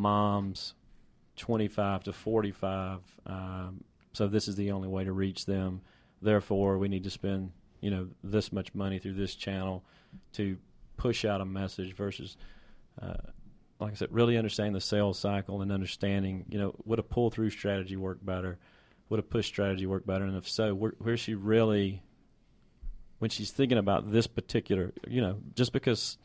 moms twenty-five to forty-five, um, so this is the only way to reach them. Therefore, we need to spend you know this much money through this channel to push out a message versus, uh, like I said, really understanding the sales cycle and understanding, you know, would a pull-through strategy work better? Would a push strategy work better? And if so, where, where's she really, when she's thinking about this particular, you know, just because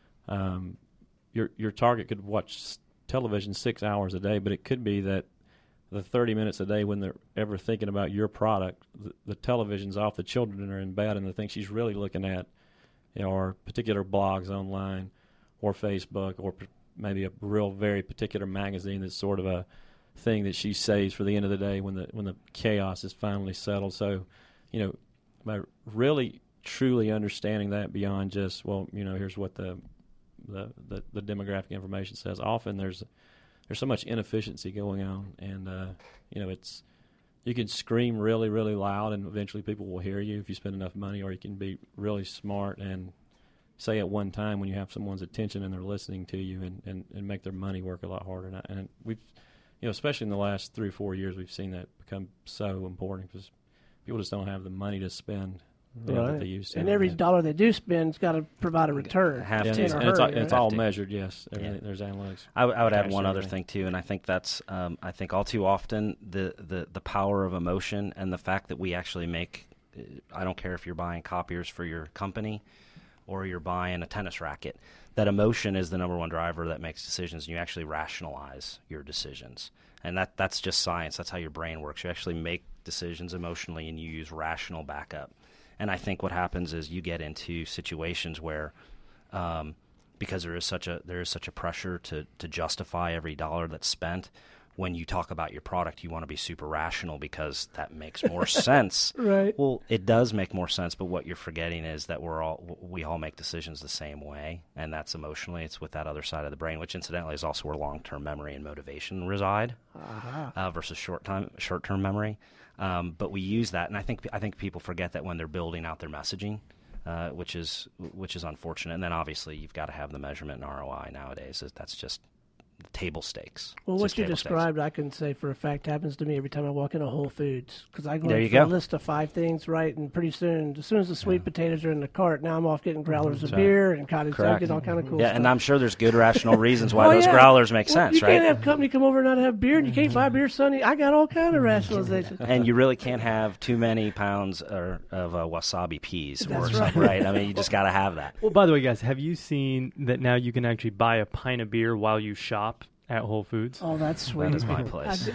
um, your your target could watch television six hours a day, but it could be that the thirty minutes a day when they're ever thinking about your product, the, the television's off, the children are in bed, and the thing she's really looking at, you know, are particular blogs online or Facebook or p- maybe a real very particular magazine that's sort of a thing that she saves for the end of the day when the when the chaos is finally settled. So, you know, by really truly understanding that beyond just, well, you know, here's what the the, the, the demographic information says. Often there's there's so much inefficiency going on, and uh, you know, it's you can scream really, really loud, and eventually people will hear you if you spend enough money, or you can be really smart and say at one time when you have someone's attention and they're listening to you, and, and, and make their money work a lot harder. And, I, and we've, you know, especially in the last three or four years, we've seen that become so important because people just don't have the money to spend. You know, Right. that they used to. And every Yeah. dollar they do spend's got to provide a return. Have Yeah, to. and it's, In a and it's, all, hurry, and it's right? all Have to. measured, yes. Everything, Yeah. There's analytics. I, w- I would add attached one to other everything. thing too, and I think that's um, I think all too often the, the, the power of emotion and the fact that we actually make. uh, I don't care if you're buying copiers for your company or you're buying a tennis racket. That emotion is the number one driver that makes decisions, and you actually rationalize your decisions. And that that's just science. That's how your brain works. You actually make decisions emotionally, and you use rational backup. And I think what happens is you get into situations where, um, because there is such a there is such a pressure to to justify every dollar that's spent. When you talk about your product, you want to be super rational because that makes more sense. Right. Well, it does make more sense, but what you're forgetting is that we're all we all make decisions the same way, and that's emotionally. It's with that other side of the brain, which incidentally is also where long-term memory and motivation reside, Uh-huh. uh, versus short-time short-term memory. Um, but we use that, and I think I think people forget that when they're building out their messaging, uh, which is which is unfortunate. And then obviously you've got to have the measurement and R O I nowadays. That's just table stakes. Well, It's what just you table stakes. described, I can say for a fact, happens to me every time I walk into Whole Foods. Because I go There in you for a go. list of five things, right? And pretty soon, as soon as the sweet potatoes are in the cart, now I'm off getting growlers of So- beer and cottage Correct. egg and all kind of cool Yeah, stuff. and I'm sure there's good rational reasons why Oh, those yeah. growlers make Well, sense, you right? can't have company come over and not have beer, and you can't buy beer, Sonny. I got all kind of rationalization. And you really can't have too many pounds or, of uh, wasabi peas or That's something, right. right? I mean, you just got to have that. Well, by the way, guys, have you seen that now you can actually buy a pint of beer while you shop at Whole Foods? Oh, that's sweet. That is my place.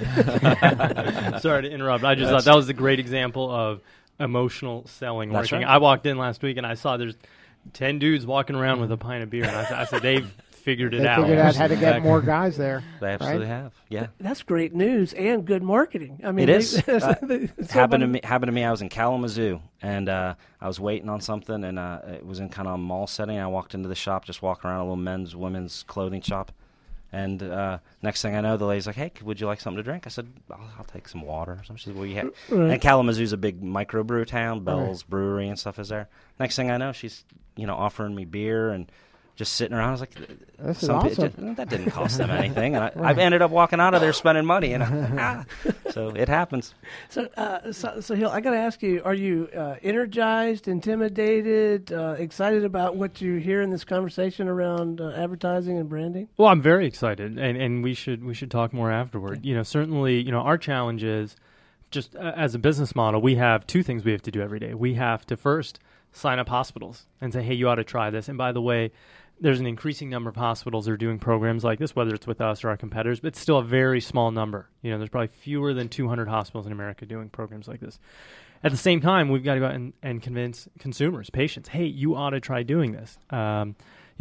Sorry to interrupt. I just thought that was a great example of emotional selling That's working. right. I walked in last week and I saw there's ten dudes walking around with a pint of beer, and I, said- I said they've figured it They out. figured out how to get Exactly. more guys there. They absolutely right? have. Yeah. That's great news and good marketing. I mean, It is. they- Uh, they- It happened to somebody- me. Happened to me. I was in Kalamazoo, and uh, I was waiting on something, and uh, it was in kind of a mall setting. I walked into the shop, just walking around a little men's, women's clothing shop, and uh, next thing I know, the lady's like, "Hey, would you like something to drink?" I said, "I'll, I'll take some water." Or something. She said, "Well, you have." Right. And Kalamazoo's a big microbrew town. Bell's Brewery and stuff is there. Next thing I know, she's you know offering me beer and just sitting around. I was like, This is some pe- awesome. ju- that didn't cost them anything, and I, I've ended up walking out of there spending money, and I, so it happens. So, uh, so, so Hill, I got to ask you: are you uh, energized, intimidated, uh, excited about what you hear in this conversation around uh, advertising and branding? Well, I'm very excited, and, and we should we should talk more afterward. You know, certainly, you know, our challenge is just uh, as a business model, we have two things we have to do every day. We have to first sign up hospitals and say, hey, you ought to try this. And by the way, there's an increasing number of hospitals that are doing programs like this, whether it's with us or our competitors, but it's still a very small number. You know, there's probably fewer than two hundred hospitals in America doing programs like this. At the same time, we've got to go out and, and convince consumers, patients, hey, you ought to try doing this. Um, you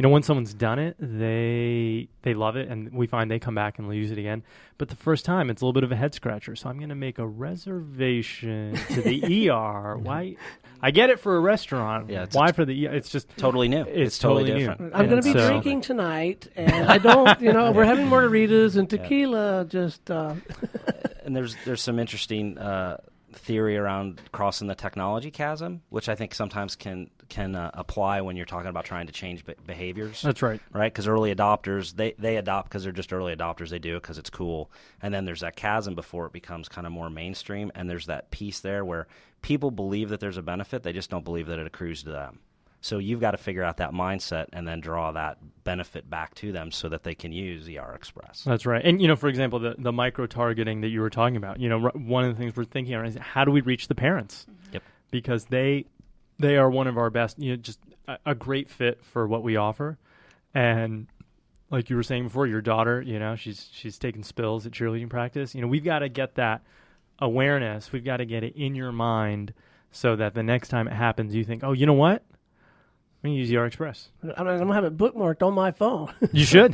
you know, when someone's done it, they they love it, and we find they come back and use it again. But the first time, it's a little bit of a head scratcher. So I'm going to make a reservation to the E R. Why? I get it for a restaurant. Yeah, it's Why a- for the E R? It's just Totally new. It's, It's totally totally different. new. I'm going to be And so- drinking tonight, and I don't, you know, we're having margaritas and tequila. Just uh, And there's there's some interesting uh, theory around crossing the technology chasm, which I think sometimes can can uh, apply when you're talking about trying to change be- behaviors. That's right. Right, because early adopters, they, they adopt because they're just early adopters. They do it because it's cool. And then there's that chasm before it becomes kind of more mainstream. And there's that piece there where people believe that there's a benefit. They just don't believe that it accrues to them. So you've got to figure out that mindset and then draw that benefit back to them so that they can use E R Express. That's right. And, you know, for example, the, the micro-targeting that you were talking about, you know, r- one of the things we're thinking about is how do we reach the parents? Yep. Because they they are one of our best, you know, just a, a great fit for what we offer. And like you were saying before, your daughter, you know, she's she's taking spills at cheerleading practice. You know, we've got to get that awareness. We've got to get it in your mind so that the next time it happens, you think, oh, you know what? I'm going to use E R Express. I'm going to have it bookmarked on my phone. You should.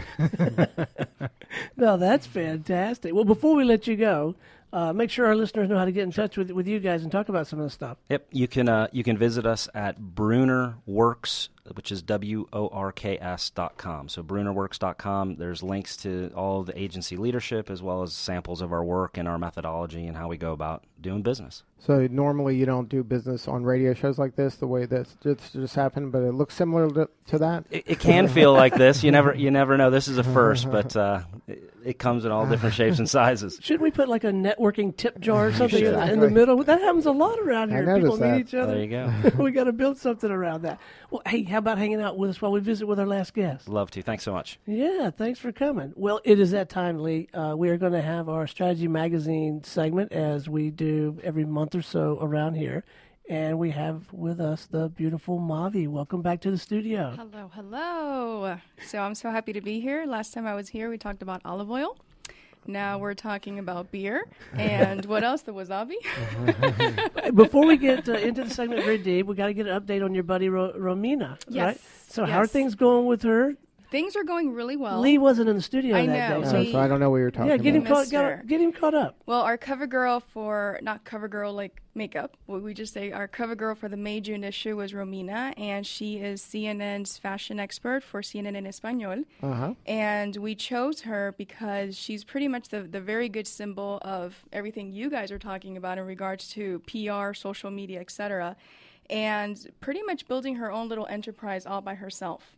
No, that's fantastic. Well, before we let you go, uh, make sure our listeners know how to get in touch with with you guys and talk about some of this stuff. Yep, you can uh, you can visit us at Bruner Works, which is W O R K S dot com. So Bruner Works dot com. There's links to all of the agency leadership as well as samples of our work and our methodology and how we go about doing business. So normally you don't do business on radio shows like this, the way that's just, just happened, but it looks similar to, to that. It, it can feel like this. You never you never know. This is a first, but uh, it, it comes in all different shapes and sizes. Shouldn't we put like a networking tip jar or something should. in, in the middle? That happens a lot around I here. noticed People that. meet each other. There you go. We got to build something around that. Well, hey, how about hanging out with us while we visit with our last guest? Love to. Thanks so much. Yeah, thanks for coming. Well, it is that time, Lee. Uh, we are going to have our Strategy Magazine segment as we do every month or so around here. And we have with us the beautiful Mavi. Welcome back to the studio. Hello, hello. So I'm so happy to be here. Last time I was here, we talked about olive oil. Now we're talking about beer. And what else? The wasabi? Before we get uh, into the segment very deep, we got to get an update on your buddy Ro- Romina. Yes, Right? So how are yes. things going with her? Things are going really well. Lee wasn't in the studio I that know. day. Uh, So we- so I don't know what you're talking yeah, get him about. caught. Missed Got, her. get him caught up. Well, our cover girl for, not cover girl like makeup, what we just say, our cover girl for the May June issue was Romina, and she is C N N's fashion expert for C N N en Español. Uh-huh. And we chose her because she's pretty much the, the very good symbol of everything you guys are talking about in regards to P R, social media, et cetera, and pretty much building her own little enterprise all by herself.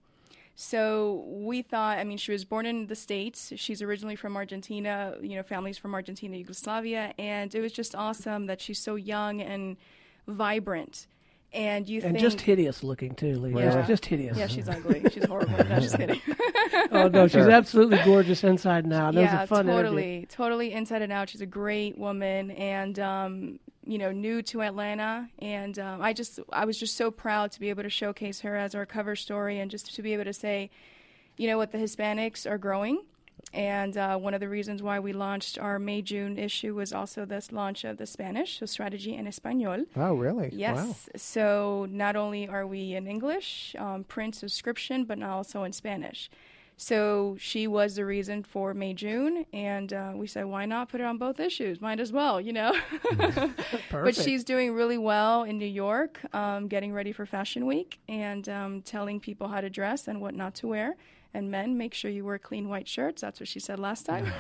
So we thought, I mean, she was born in the States. She's originally from Argentina, you know, family's from Argentina, Yugoslavia. And it was just awesome that she's so young and vibrant. And you And think... just hideous looking, too, Lee. Yeah. Just, just hideous. Yeah, she's ugly. She's horrible. No, just kidding. Oh, no, she's Sure. absolutely gorgeous inside and out. That yeah, was a fun totally, interview. totally inside and out. She's a great woman, and um, you know, new to Atlanta. And um, I just, I was just so proud to be able to showcase her as our cover story, and just to be able to say, you know, what the Hispanics are growing. And uh, one of the reasons why we launched our May June issue was also this launch of the Spanish, so Strategy en Español. Oh, really? Yes. Wow. So not only are we in English, um, print subscription, but now also in Spanish. So she was the reason for May June, and uh, we said, why not put it on both issues? Might as well, you know. But Perfect. she's doing really well in New York, um, getting ready for Fashion Week, and um, telling people how to dress and what not to wear. And men, make sure you wear clean white shirts. That's what she said last time.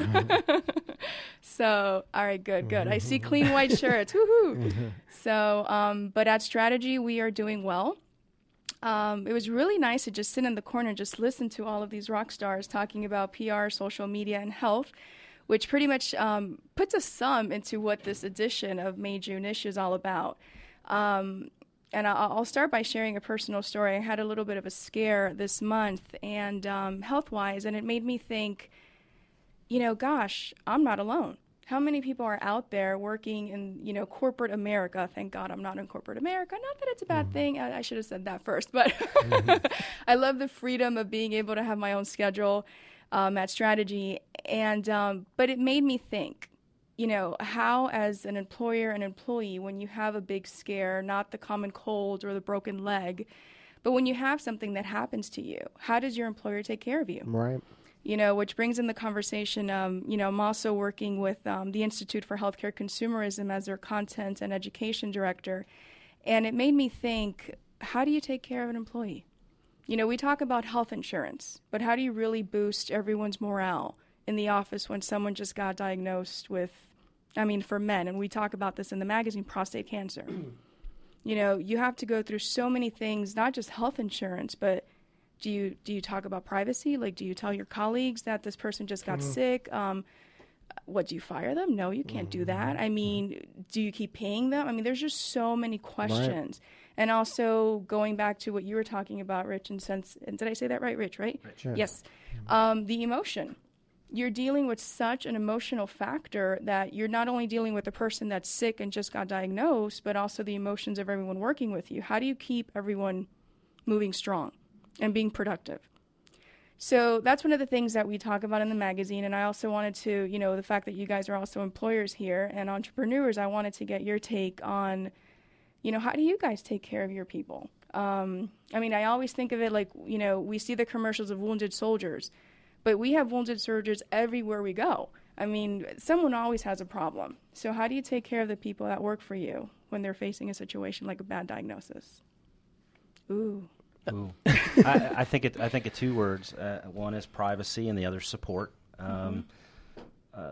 So, all right, good, good. I see clean white shirts. Woohoo! So, um, but at Strategy, we are doing well. Um, it was really nice to just sit in the corner and just listen to all of these rock stars talking about P R, social media, and health, which pretty much um, puts a sum into what this edition of May June issue is all about. Um, and I'll, I'll start by sharing a personal story. I had a little bit of a scare this month, and um, health-wise, and it made me think, you know, gosh, I'm not alone. How many people are out there working in, you know, corporate America? Thank God I'm not in corporate America. Not that it's a bad thing. I, I should have said that first. But I love the freedom of being able to have my own schedule um, at Strategy. And um, but it made me think, you know, how as an employer and employee, when you have a big scare, not the common cold or the broken leg, But when you have something that happens to you, how does your employer take care of you? Right. You know, which brings in the conversation, um, you know, I'm also working with um, the Institute for Healthcare Consumerism as their content and education director. And it made me think, how do you take care of an employee? You know, we talk about health insurance, but how do you really boost everyone's morale in the office when someone just got diagnosed with, I mean, for men, and we talk about this in the magazine, prostate cancer. You know, you have to go through so many things, not just health insurance, but do you do you talk about privacy? Like, do you tell your colleagues that this person just got mm-hmm. sick? Um, what, do you fire them? No, you can't mm-hmm. do that. I mean, do you keep paying them? I mean, there's just so many questions. Right. And also going back to what you were talking about, Rich, and sense, and did I say that right, Rich, right? Rich. Yeah. Yes. Um, the emotion. You're dealing with such an emotional factor that you're not only dealing with the person that's sick and just got diagnosed, but also the emotions of everyone working with you. How do you keep everyone moving strong and being productive? So that's one of the things that we talk about in the magazine. And I also wanted to, you know, the fact that you guys are also employers here and entrepreneurs, I wanted to get your take on, you know, how do you guys take care of your people? Um, I mean, I always think of it like, you know, we see the commercials of wounded soldiers, but we have wounded soldiers everywhere we go. I mean, someone always has a problem. So how do you take care of the people that work for you when they're facing a situation like a bad diagnosis? Ooh. Ooh. I, I think it. I think of two words. Uh, one is privacy, and the other support. Um, mm-hmm. uh,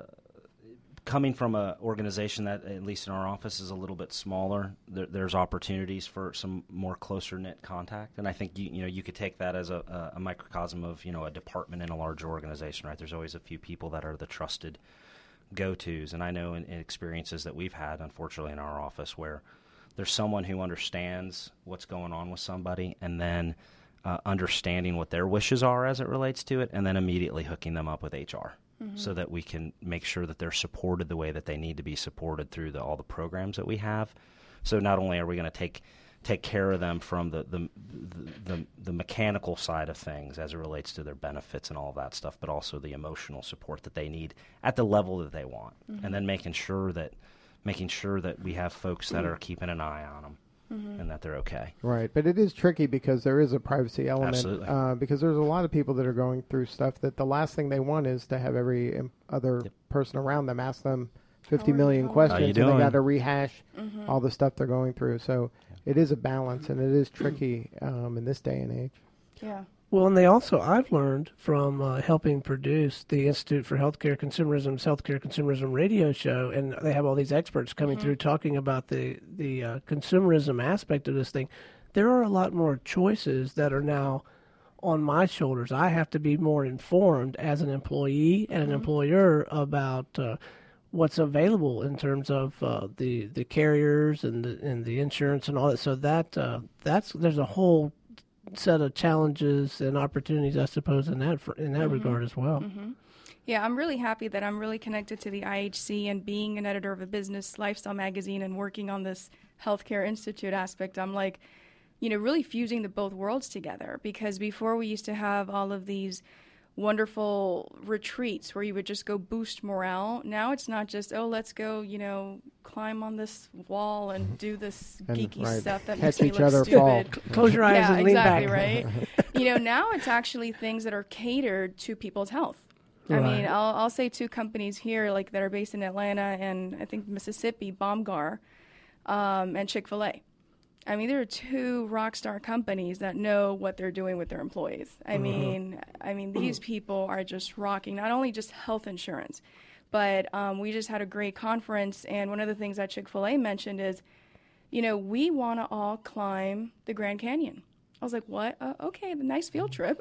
coming from an organization that, at least in our office, is a little bit smaller, there, there's opportunities for some more closer knit contact. And I think you, you know you could take that as a, a microcosm of you know a department in a larger organization, right? There's always a few people that are the trusted go-tos, and I know in, in experiences that we've had, unfortunately, in our office where there's someone who understands what's going on with somebody and then uh, understanding what their wishes are as it relates to it and then immediately hooking them up with H R mm-hmm. so that we can make sure that they're supported the way that they need to be supported through the, all the programs that we have. So not only are we going to take take care of them from the the, the the the mechanical side of things as it relates to their benefits and all of that stuff, but also the emotional support that they need at the level that they want. Mm-hmm. And then making sure that making sure that we have folks that are keeping an eye on them mm-hmm. and that they're okay. Right, but it is tricky because there is a privacy element. Absolutely. Uh, because there's a lot of people that are going through stuff that the last thing they want is to have every um, other yep. person around them ask them fifty million questions, and they got to rehash mm-hmm. all the stuff they're going through. So yeah. it is a balance, and it is tricky um, in this day and age. Yeah. Well, and they also, I've learned from uh, helping produce the Institute for Healthcare Consumerism's Healthcare Consumerism radio show, and they have all these experts coming mm-hmm. through talking about the, the uh, consumerism aspect of this thing. There are a lot more choices that are now on my shoulders. I have to be more informed as an employee and mm-hmm. an employer about uh, what's available in terms of uh, the the carriers and the, and the insurance and all that. So that uh, that's there's a whole set of challenges and opportunities, I suppose, in that in that mm-hmm. regard as well. Mm-hmm. Yeah, I'm really happy that I'm really connected to the I H C and being an editor of a business lifestyle magazine and working on this healthcare institute aspect. I'm like, you know, really fusing the both worlds together, because before we used to have all of these wonderful retreats where you would just go boost morale. Now it's not just, oh, let's go, you know, climb on this wall and do this and geeky right. stuff that Catch makes me each look other stupid. fall. Close your eyes yeah, and lean exactly, back. right? You know, now it's actually things that are catered to people's health. Right. I mean, I'll, I'll say two companies here, like that are based in Atlanta and I think Mississippi, Baumgar um, and Chick-fil-A. I mean, there are two rock star companies that know what they're doing with their employees. I mm-hmm. mean, I mean, these people are just rocking not only just health insurance, but um, we just had a great conference, and one of the things that Chick-fil-A mentioned is, you know, we want to all climb the Grand Canyon. I was like, what? Uh, okay, the nice field trip.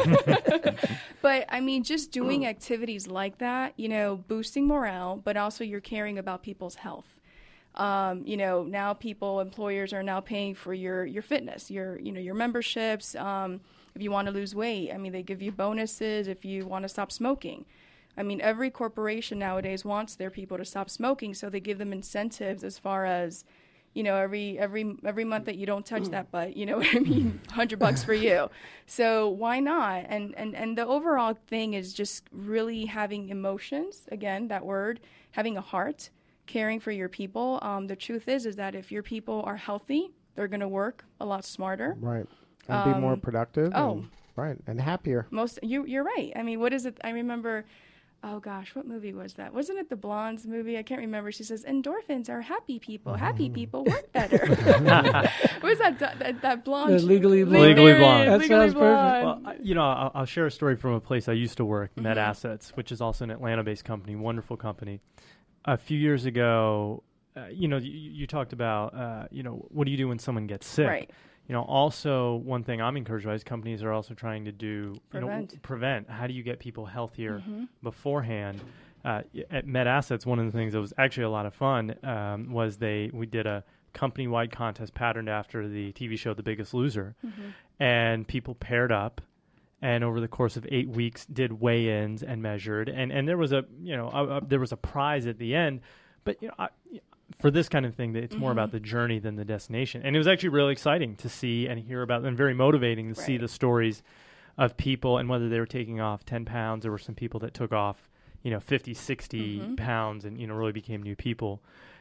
But, I mean, just doing activities like that, you know, boosting morale, but also you're caring about people's health. Um, you know, now people, employers are now paying for your, your fitness, your, you know, your memberships. Um, if you want to lose weight, I mean, they give you bonuses if you want to stop smoking. I mean, every corporation nowadays wants their people to stop smoking, so they give them incentives as far as, you know, every every every month that you don't touch that butt, you know what I mean, one hundred bucks for you. So why not? And, and, and the overall thing is just really having emotions, again, that word, having a heart, caring for your people. Um, the truth is, is that if your people are healthy, they're going to work a lot smarter. Right. And be more Um, productive. oh. And, right. And happier. Most you you're right. I mean, what is it? I remember. Oh gosh, what movie was that? Wasn't it the Blondes movie? I can't remember. She says endorphins are happy people. Happy people work better. What was that? That, that blonde. The Legally Blonde. Legally Blonde. That Legally sounds perfect. Blonde. Well, I- you know, I'll, I'll share a story from a place I used to work, Mm-hmm. Med Assets, which is also an Atlanta-based company, wonderful company. A few years ago, uh, you know, you, you talked about, uh, you know, what do you do when someone gets sick? Right. You know, also one thing I'm encouraged by is companies are also trying to do, you know, Prevent. prevent. How do you get people healthier Mm-hmm. beforehand? Uh, y- at Med Assets, one of the things that was actually a lot of fun um, was they we did a company-wide contest patterned after the T V show The Biggest Loser, Mm-hmm. and people paired up, and over the course of eight weeks did weigh-ins and measured, and, and there was a you know a, a, there was a prize at the end, but you know I, for this kind of thing, it's more Mm-hmm. about the journey than the destination, and it was actually really exciting to see and hear about, and very motivating to see Right. the stories of people and whether they were taking off ten pounds. There were some people that took off, you know, fifty, sixty Mhm. pounds and, you know, really became new people.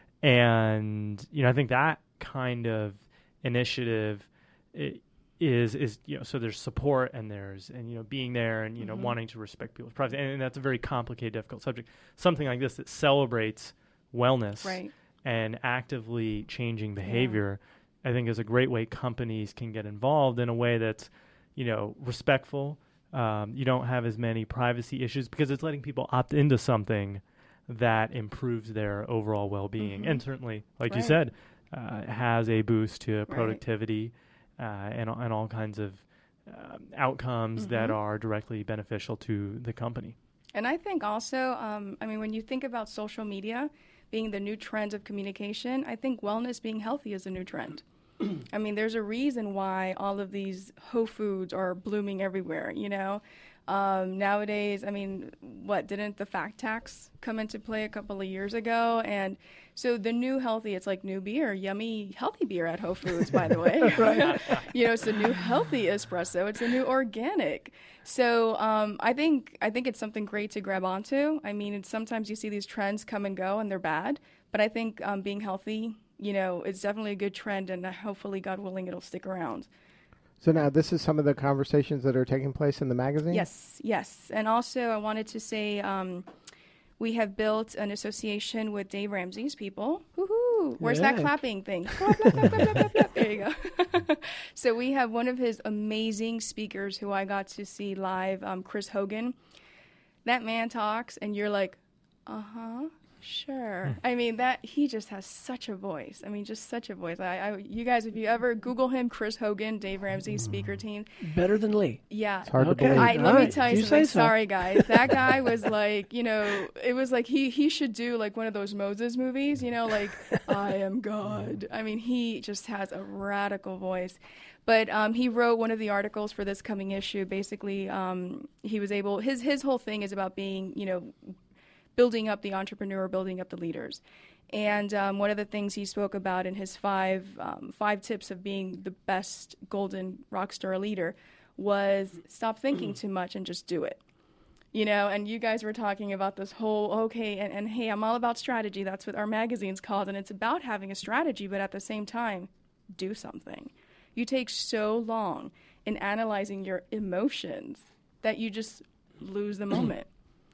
And, you know, I think that kind of initiative i- is, is, you know, so there's support and there's, and, you know, being there and, you know, Mhm. wanting to respect people's privacy. And, and that's a very complicated, difficult subject. Something like this that celebrates wellness Right. and actively changing behavior, I think is a great way companies can get involved in a way that's, you know, respectful. Um, you don't have as many privacy issues because it's letting people opt into something that improves their overall well-being. Mhm. And certainly, like you Right. said, uh, has a boost to Right. productivity uh, and, and all kinds of um, outcomes that Mhm. are directly beneficial to the company. And I think also, um, I mean, when you think about social media being the new trend of communication, I think wellness being healthy is a new trend. I mean, there's a reason why all of these Whole Foods are blooming everywhere, you know? Um, nowadays, I mean, what, didn't the fact tax come into play a couple of years ago? And so the new healthy, it's like new beer, yummy, healthy beer at Whole Foods, by the way. You know, it's the new healthy espresso. It's the new organic. So um, I think I think it's something great to grab onto. I mean, it's, sometimes you see these trends come and go, and they're bad. But I think um, being healthy, you know, it's definitely a good trend, and uh, hopefully, God willing, it'll stick around. So now this is some of the conversations that are taking place in the magazine? Yes, yes. And also, I wanted to say um, we have built an association with Dave Ramsey's people. Woohoo! Where's that Yeah. clapping thing? Clap, clap, clap, clap, clap, clap. There you go. So we have one of his amazing speakers who I got to see live, um, Chris Hogan. That man talks, and you're like, uh-huh. Sure. I mean, that he just has such a voice. I mean, just such a voice. I, I, you guys, if you ever Google him, Chris Hogan, Dave Ramsey speaker team. Better than Lee. Yeah. It's hard Okay. to believe. I, let All me right, tell you you something. say so. Sorry, guys. That guy was like, you know, it was like he he should do like one of those Moses movies, you know, like I am God. I mean, he just has a radical voice. But um, he wrote one of the articles for this coming issue. Basically, um, he was able. His his whole thing is about being, you know, building up the entrepreneur, building up the leaders. And um, one of the things he spoke about in his five um, five tips of being the best golden rock star leader was stop thinking too much and just do it. You know, and you guys were talking about this whole, okay, and, and hey, I'm all about strategy. That's what our magazine's called. And it's about having a strategy, but at the same time, do something. You take so long in analyzing your emotions that you just lose the moment.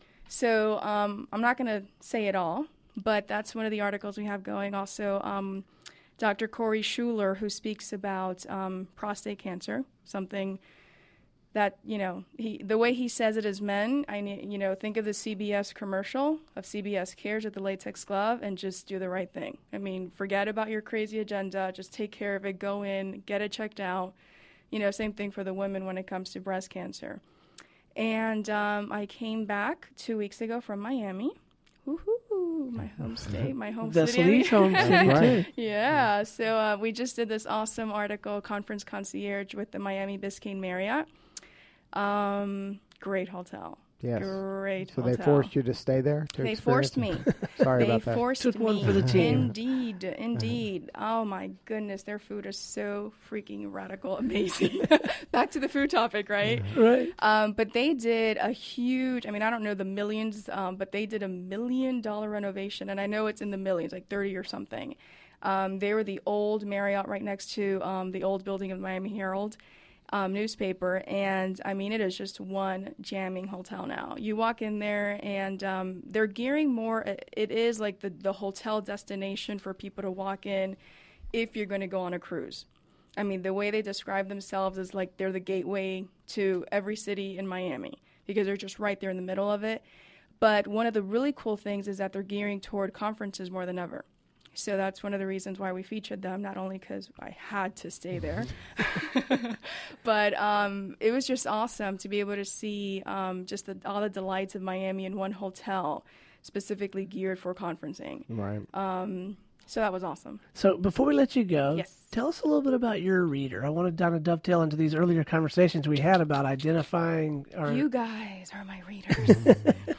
So um, I'm not going to say it all, but that's one of the articles we have going. Also, um, Doctor Corey Schuler, who speaks about um, prostate cancer, something that, you know, he the way he says it as men, I need, you know, think of the C B S commercial of C B S Cares with the latex glove and just do the right thing. I mean, forget about your crazy agenda. Just take care of it. Go in, get it checked out. You know, same thing for the women when it comes to breast cancer. And um, I came back two weeks ago from Miami. Woohoo! My home state, my home That's city. Lee's home city, Right. too. Yeah, so uh, we just did this awesome article, Conference Concierge, with the Miami Biscayne Marriott. Um, great hotel. Yes. Great So hotel. they forced you to stay there to They experience forced it? me. Sorry They about that. forced Took me. one for the team. Indeed, indeed. Oh my goodness, their food is so freaking radical, amazing. Back to the food topic, right? Right. Um, but they did a huge, I mean, I don't know the millions, um, but they did a million dollar renovation. And I know it's in the millions, like thirty or something. Um, they were the old Marriott right next to um, the old building of Miami Herald. um, newspaper. And I mean, it is just one jamming hotel now. You walk in there and um, they're gearing more, it is like the, the hotel destination for people to walk in if you're going to go on a cruise. I mean, the way they describe themselves is like they're the gateway to every city in Miami because they're just right there in the middle of it. But one of the really cool things is that they're gearing toward conferences more than ever. So that's one of the reasons why we featured them, not only because I had to stay there, but um, it was just awesome to be able to see um, just the, all the delights of Miami in one hotel, specifically geared for conferencing. Right. Um, so that was awesome. So before we let you go, yes. tell us a little bit about your reader. I want to kind of dovetail into these earlier conversations we had about identifying our... You guys are my readers.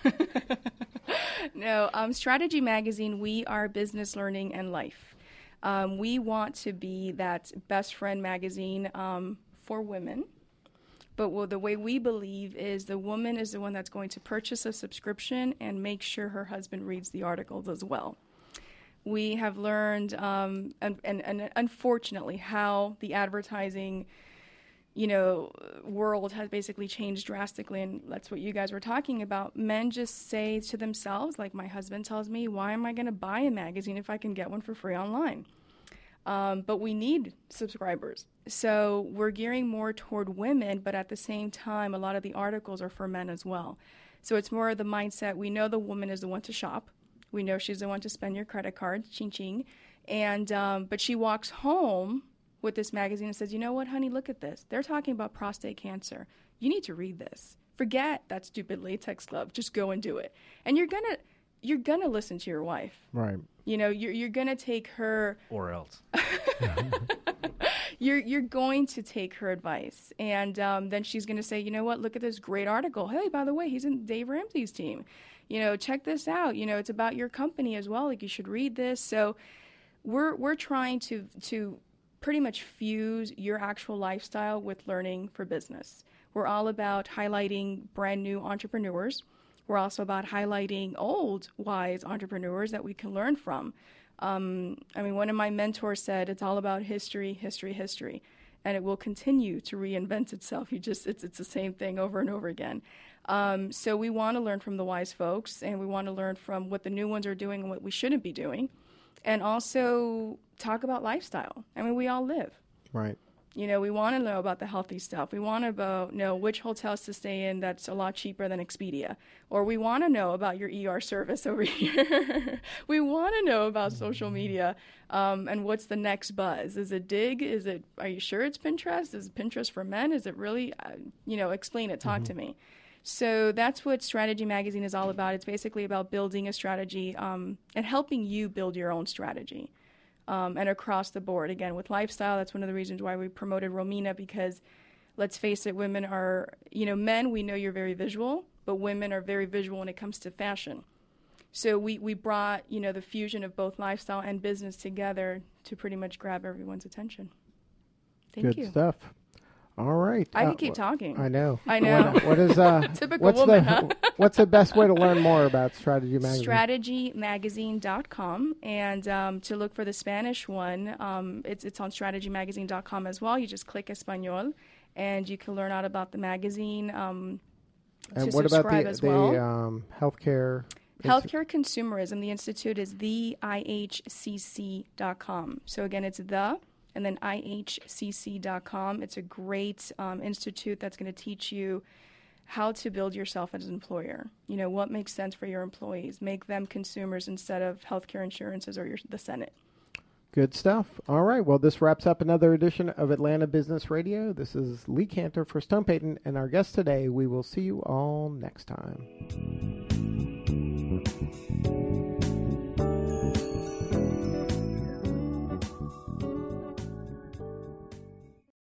No, um, Strategy Magazine, we are business, learning, and life. Um, we want to be that best friend magazine um, for women. But well, the way we believe is the woman is the one that's going to purchase a subscription and make sure her husband reads the articles as well. We have learned, um, and, and, and unfortunately, how the advertising you know, world has basically changed drastically, and that's what you guys were talking about. Men just say to themselves, like my husband tells me, why am I going to buy a magazine if I can get one for free online? Um, but we need subscribers. So we're gearing more toward women, but at the same time, a lot of the articles are for men as well. So it's more of the mindset, we know the woman is the one to shop. We know she's the one to spend your credit card, ching ching. And, um, but she walks home with this magazine and says, you know what, honey, look at this. They're talking about prostate cancer. You need to read this. Forget that stupid latex glove. Just go and do it. And you're gonna you're gonna listen to your wife. Right. You know, you're you're gonna take her Or else. you're you're going to take her advice. And um, then she's gonna say, you know what, look at this great article. Hey, by the way, he's in Dave Ramsey's team. You know, check this out. You know, it's about your company as well. Like you should read this. So we're we're trying to to pretty much fuse your actual lifestyle with learning for business. We're all about highlighting brand new entrepreneurs. We're also about highlighting old, wise entrepreneurs that we can learn from. Um, I mean, one of my mentors said, it's all about history, history, history, and it will continue to reinvent itself. You just, it's, it's the same thing over and over again. Um, so we want to learn from the wise folks, and we want to learn from what the new ones are doing and what we shouldn't be doing. And also talk about lifestyle. I mean, we all live. Right. You know, we want to know about the healthy stuff. We want to about, know which hotels to stay in that's a lot cheaper than Expedia. Or we want to know about your E R service over here. We want to know about social media um, and what's the next buzz. Is it Dig? Is it, are you sure it's Pinterest? Is it Pinterest for men? Is it really, uh, you know, explain it, talk mm-hmm. to me. So that's what Strategy Magazine is all about. It's basically about building a strategy um, and helping you build your own strategy. Um, and across the board, again, with lifestyle, that's one of the reasons why we promoted Romina, because let's face it, women are, you know, men, we know you're very visual, but women are very visual when it comes to fashion. So we, we brought, you know, the fusion of both lifestyle and business together to pretty much grab everyone's attention. Thank Good you. Good stuff. All right. I uh, can keep talking. I know. I know. What, what is uh? Typical what's woman, the, huh? What's the best way to learn more about Strategy Magazine? strategy magazine dot com, and um, to look for the Spanish one, um, it's it's on strategy magazine dot com as well. You just click Espanol, and you can learn out about the magazine. Um, and to what about the as the well. um, healthcare? Healthcare Consumerism. The institute is the I H C C dot com. So again, it's the. And then I H C C dot com. It's a great um, institute that's going to teach you how to build yourself as an employer. You know, what makes sense for your employees. Make them consumers instead of healthcare insurances or your, the Senate. Good stuff. All right. Well, this wraps up another edition of Atlanta Business Radio. This is Lee Cantor for Stone Payton, and our guest today. We will see you all next time.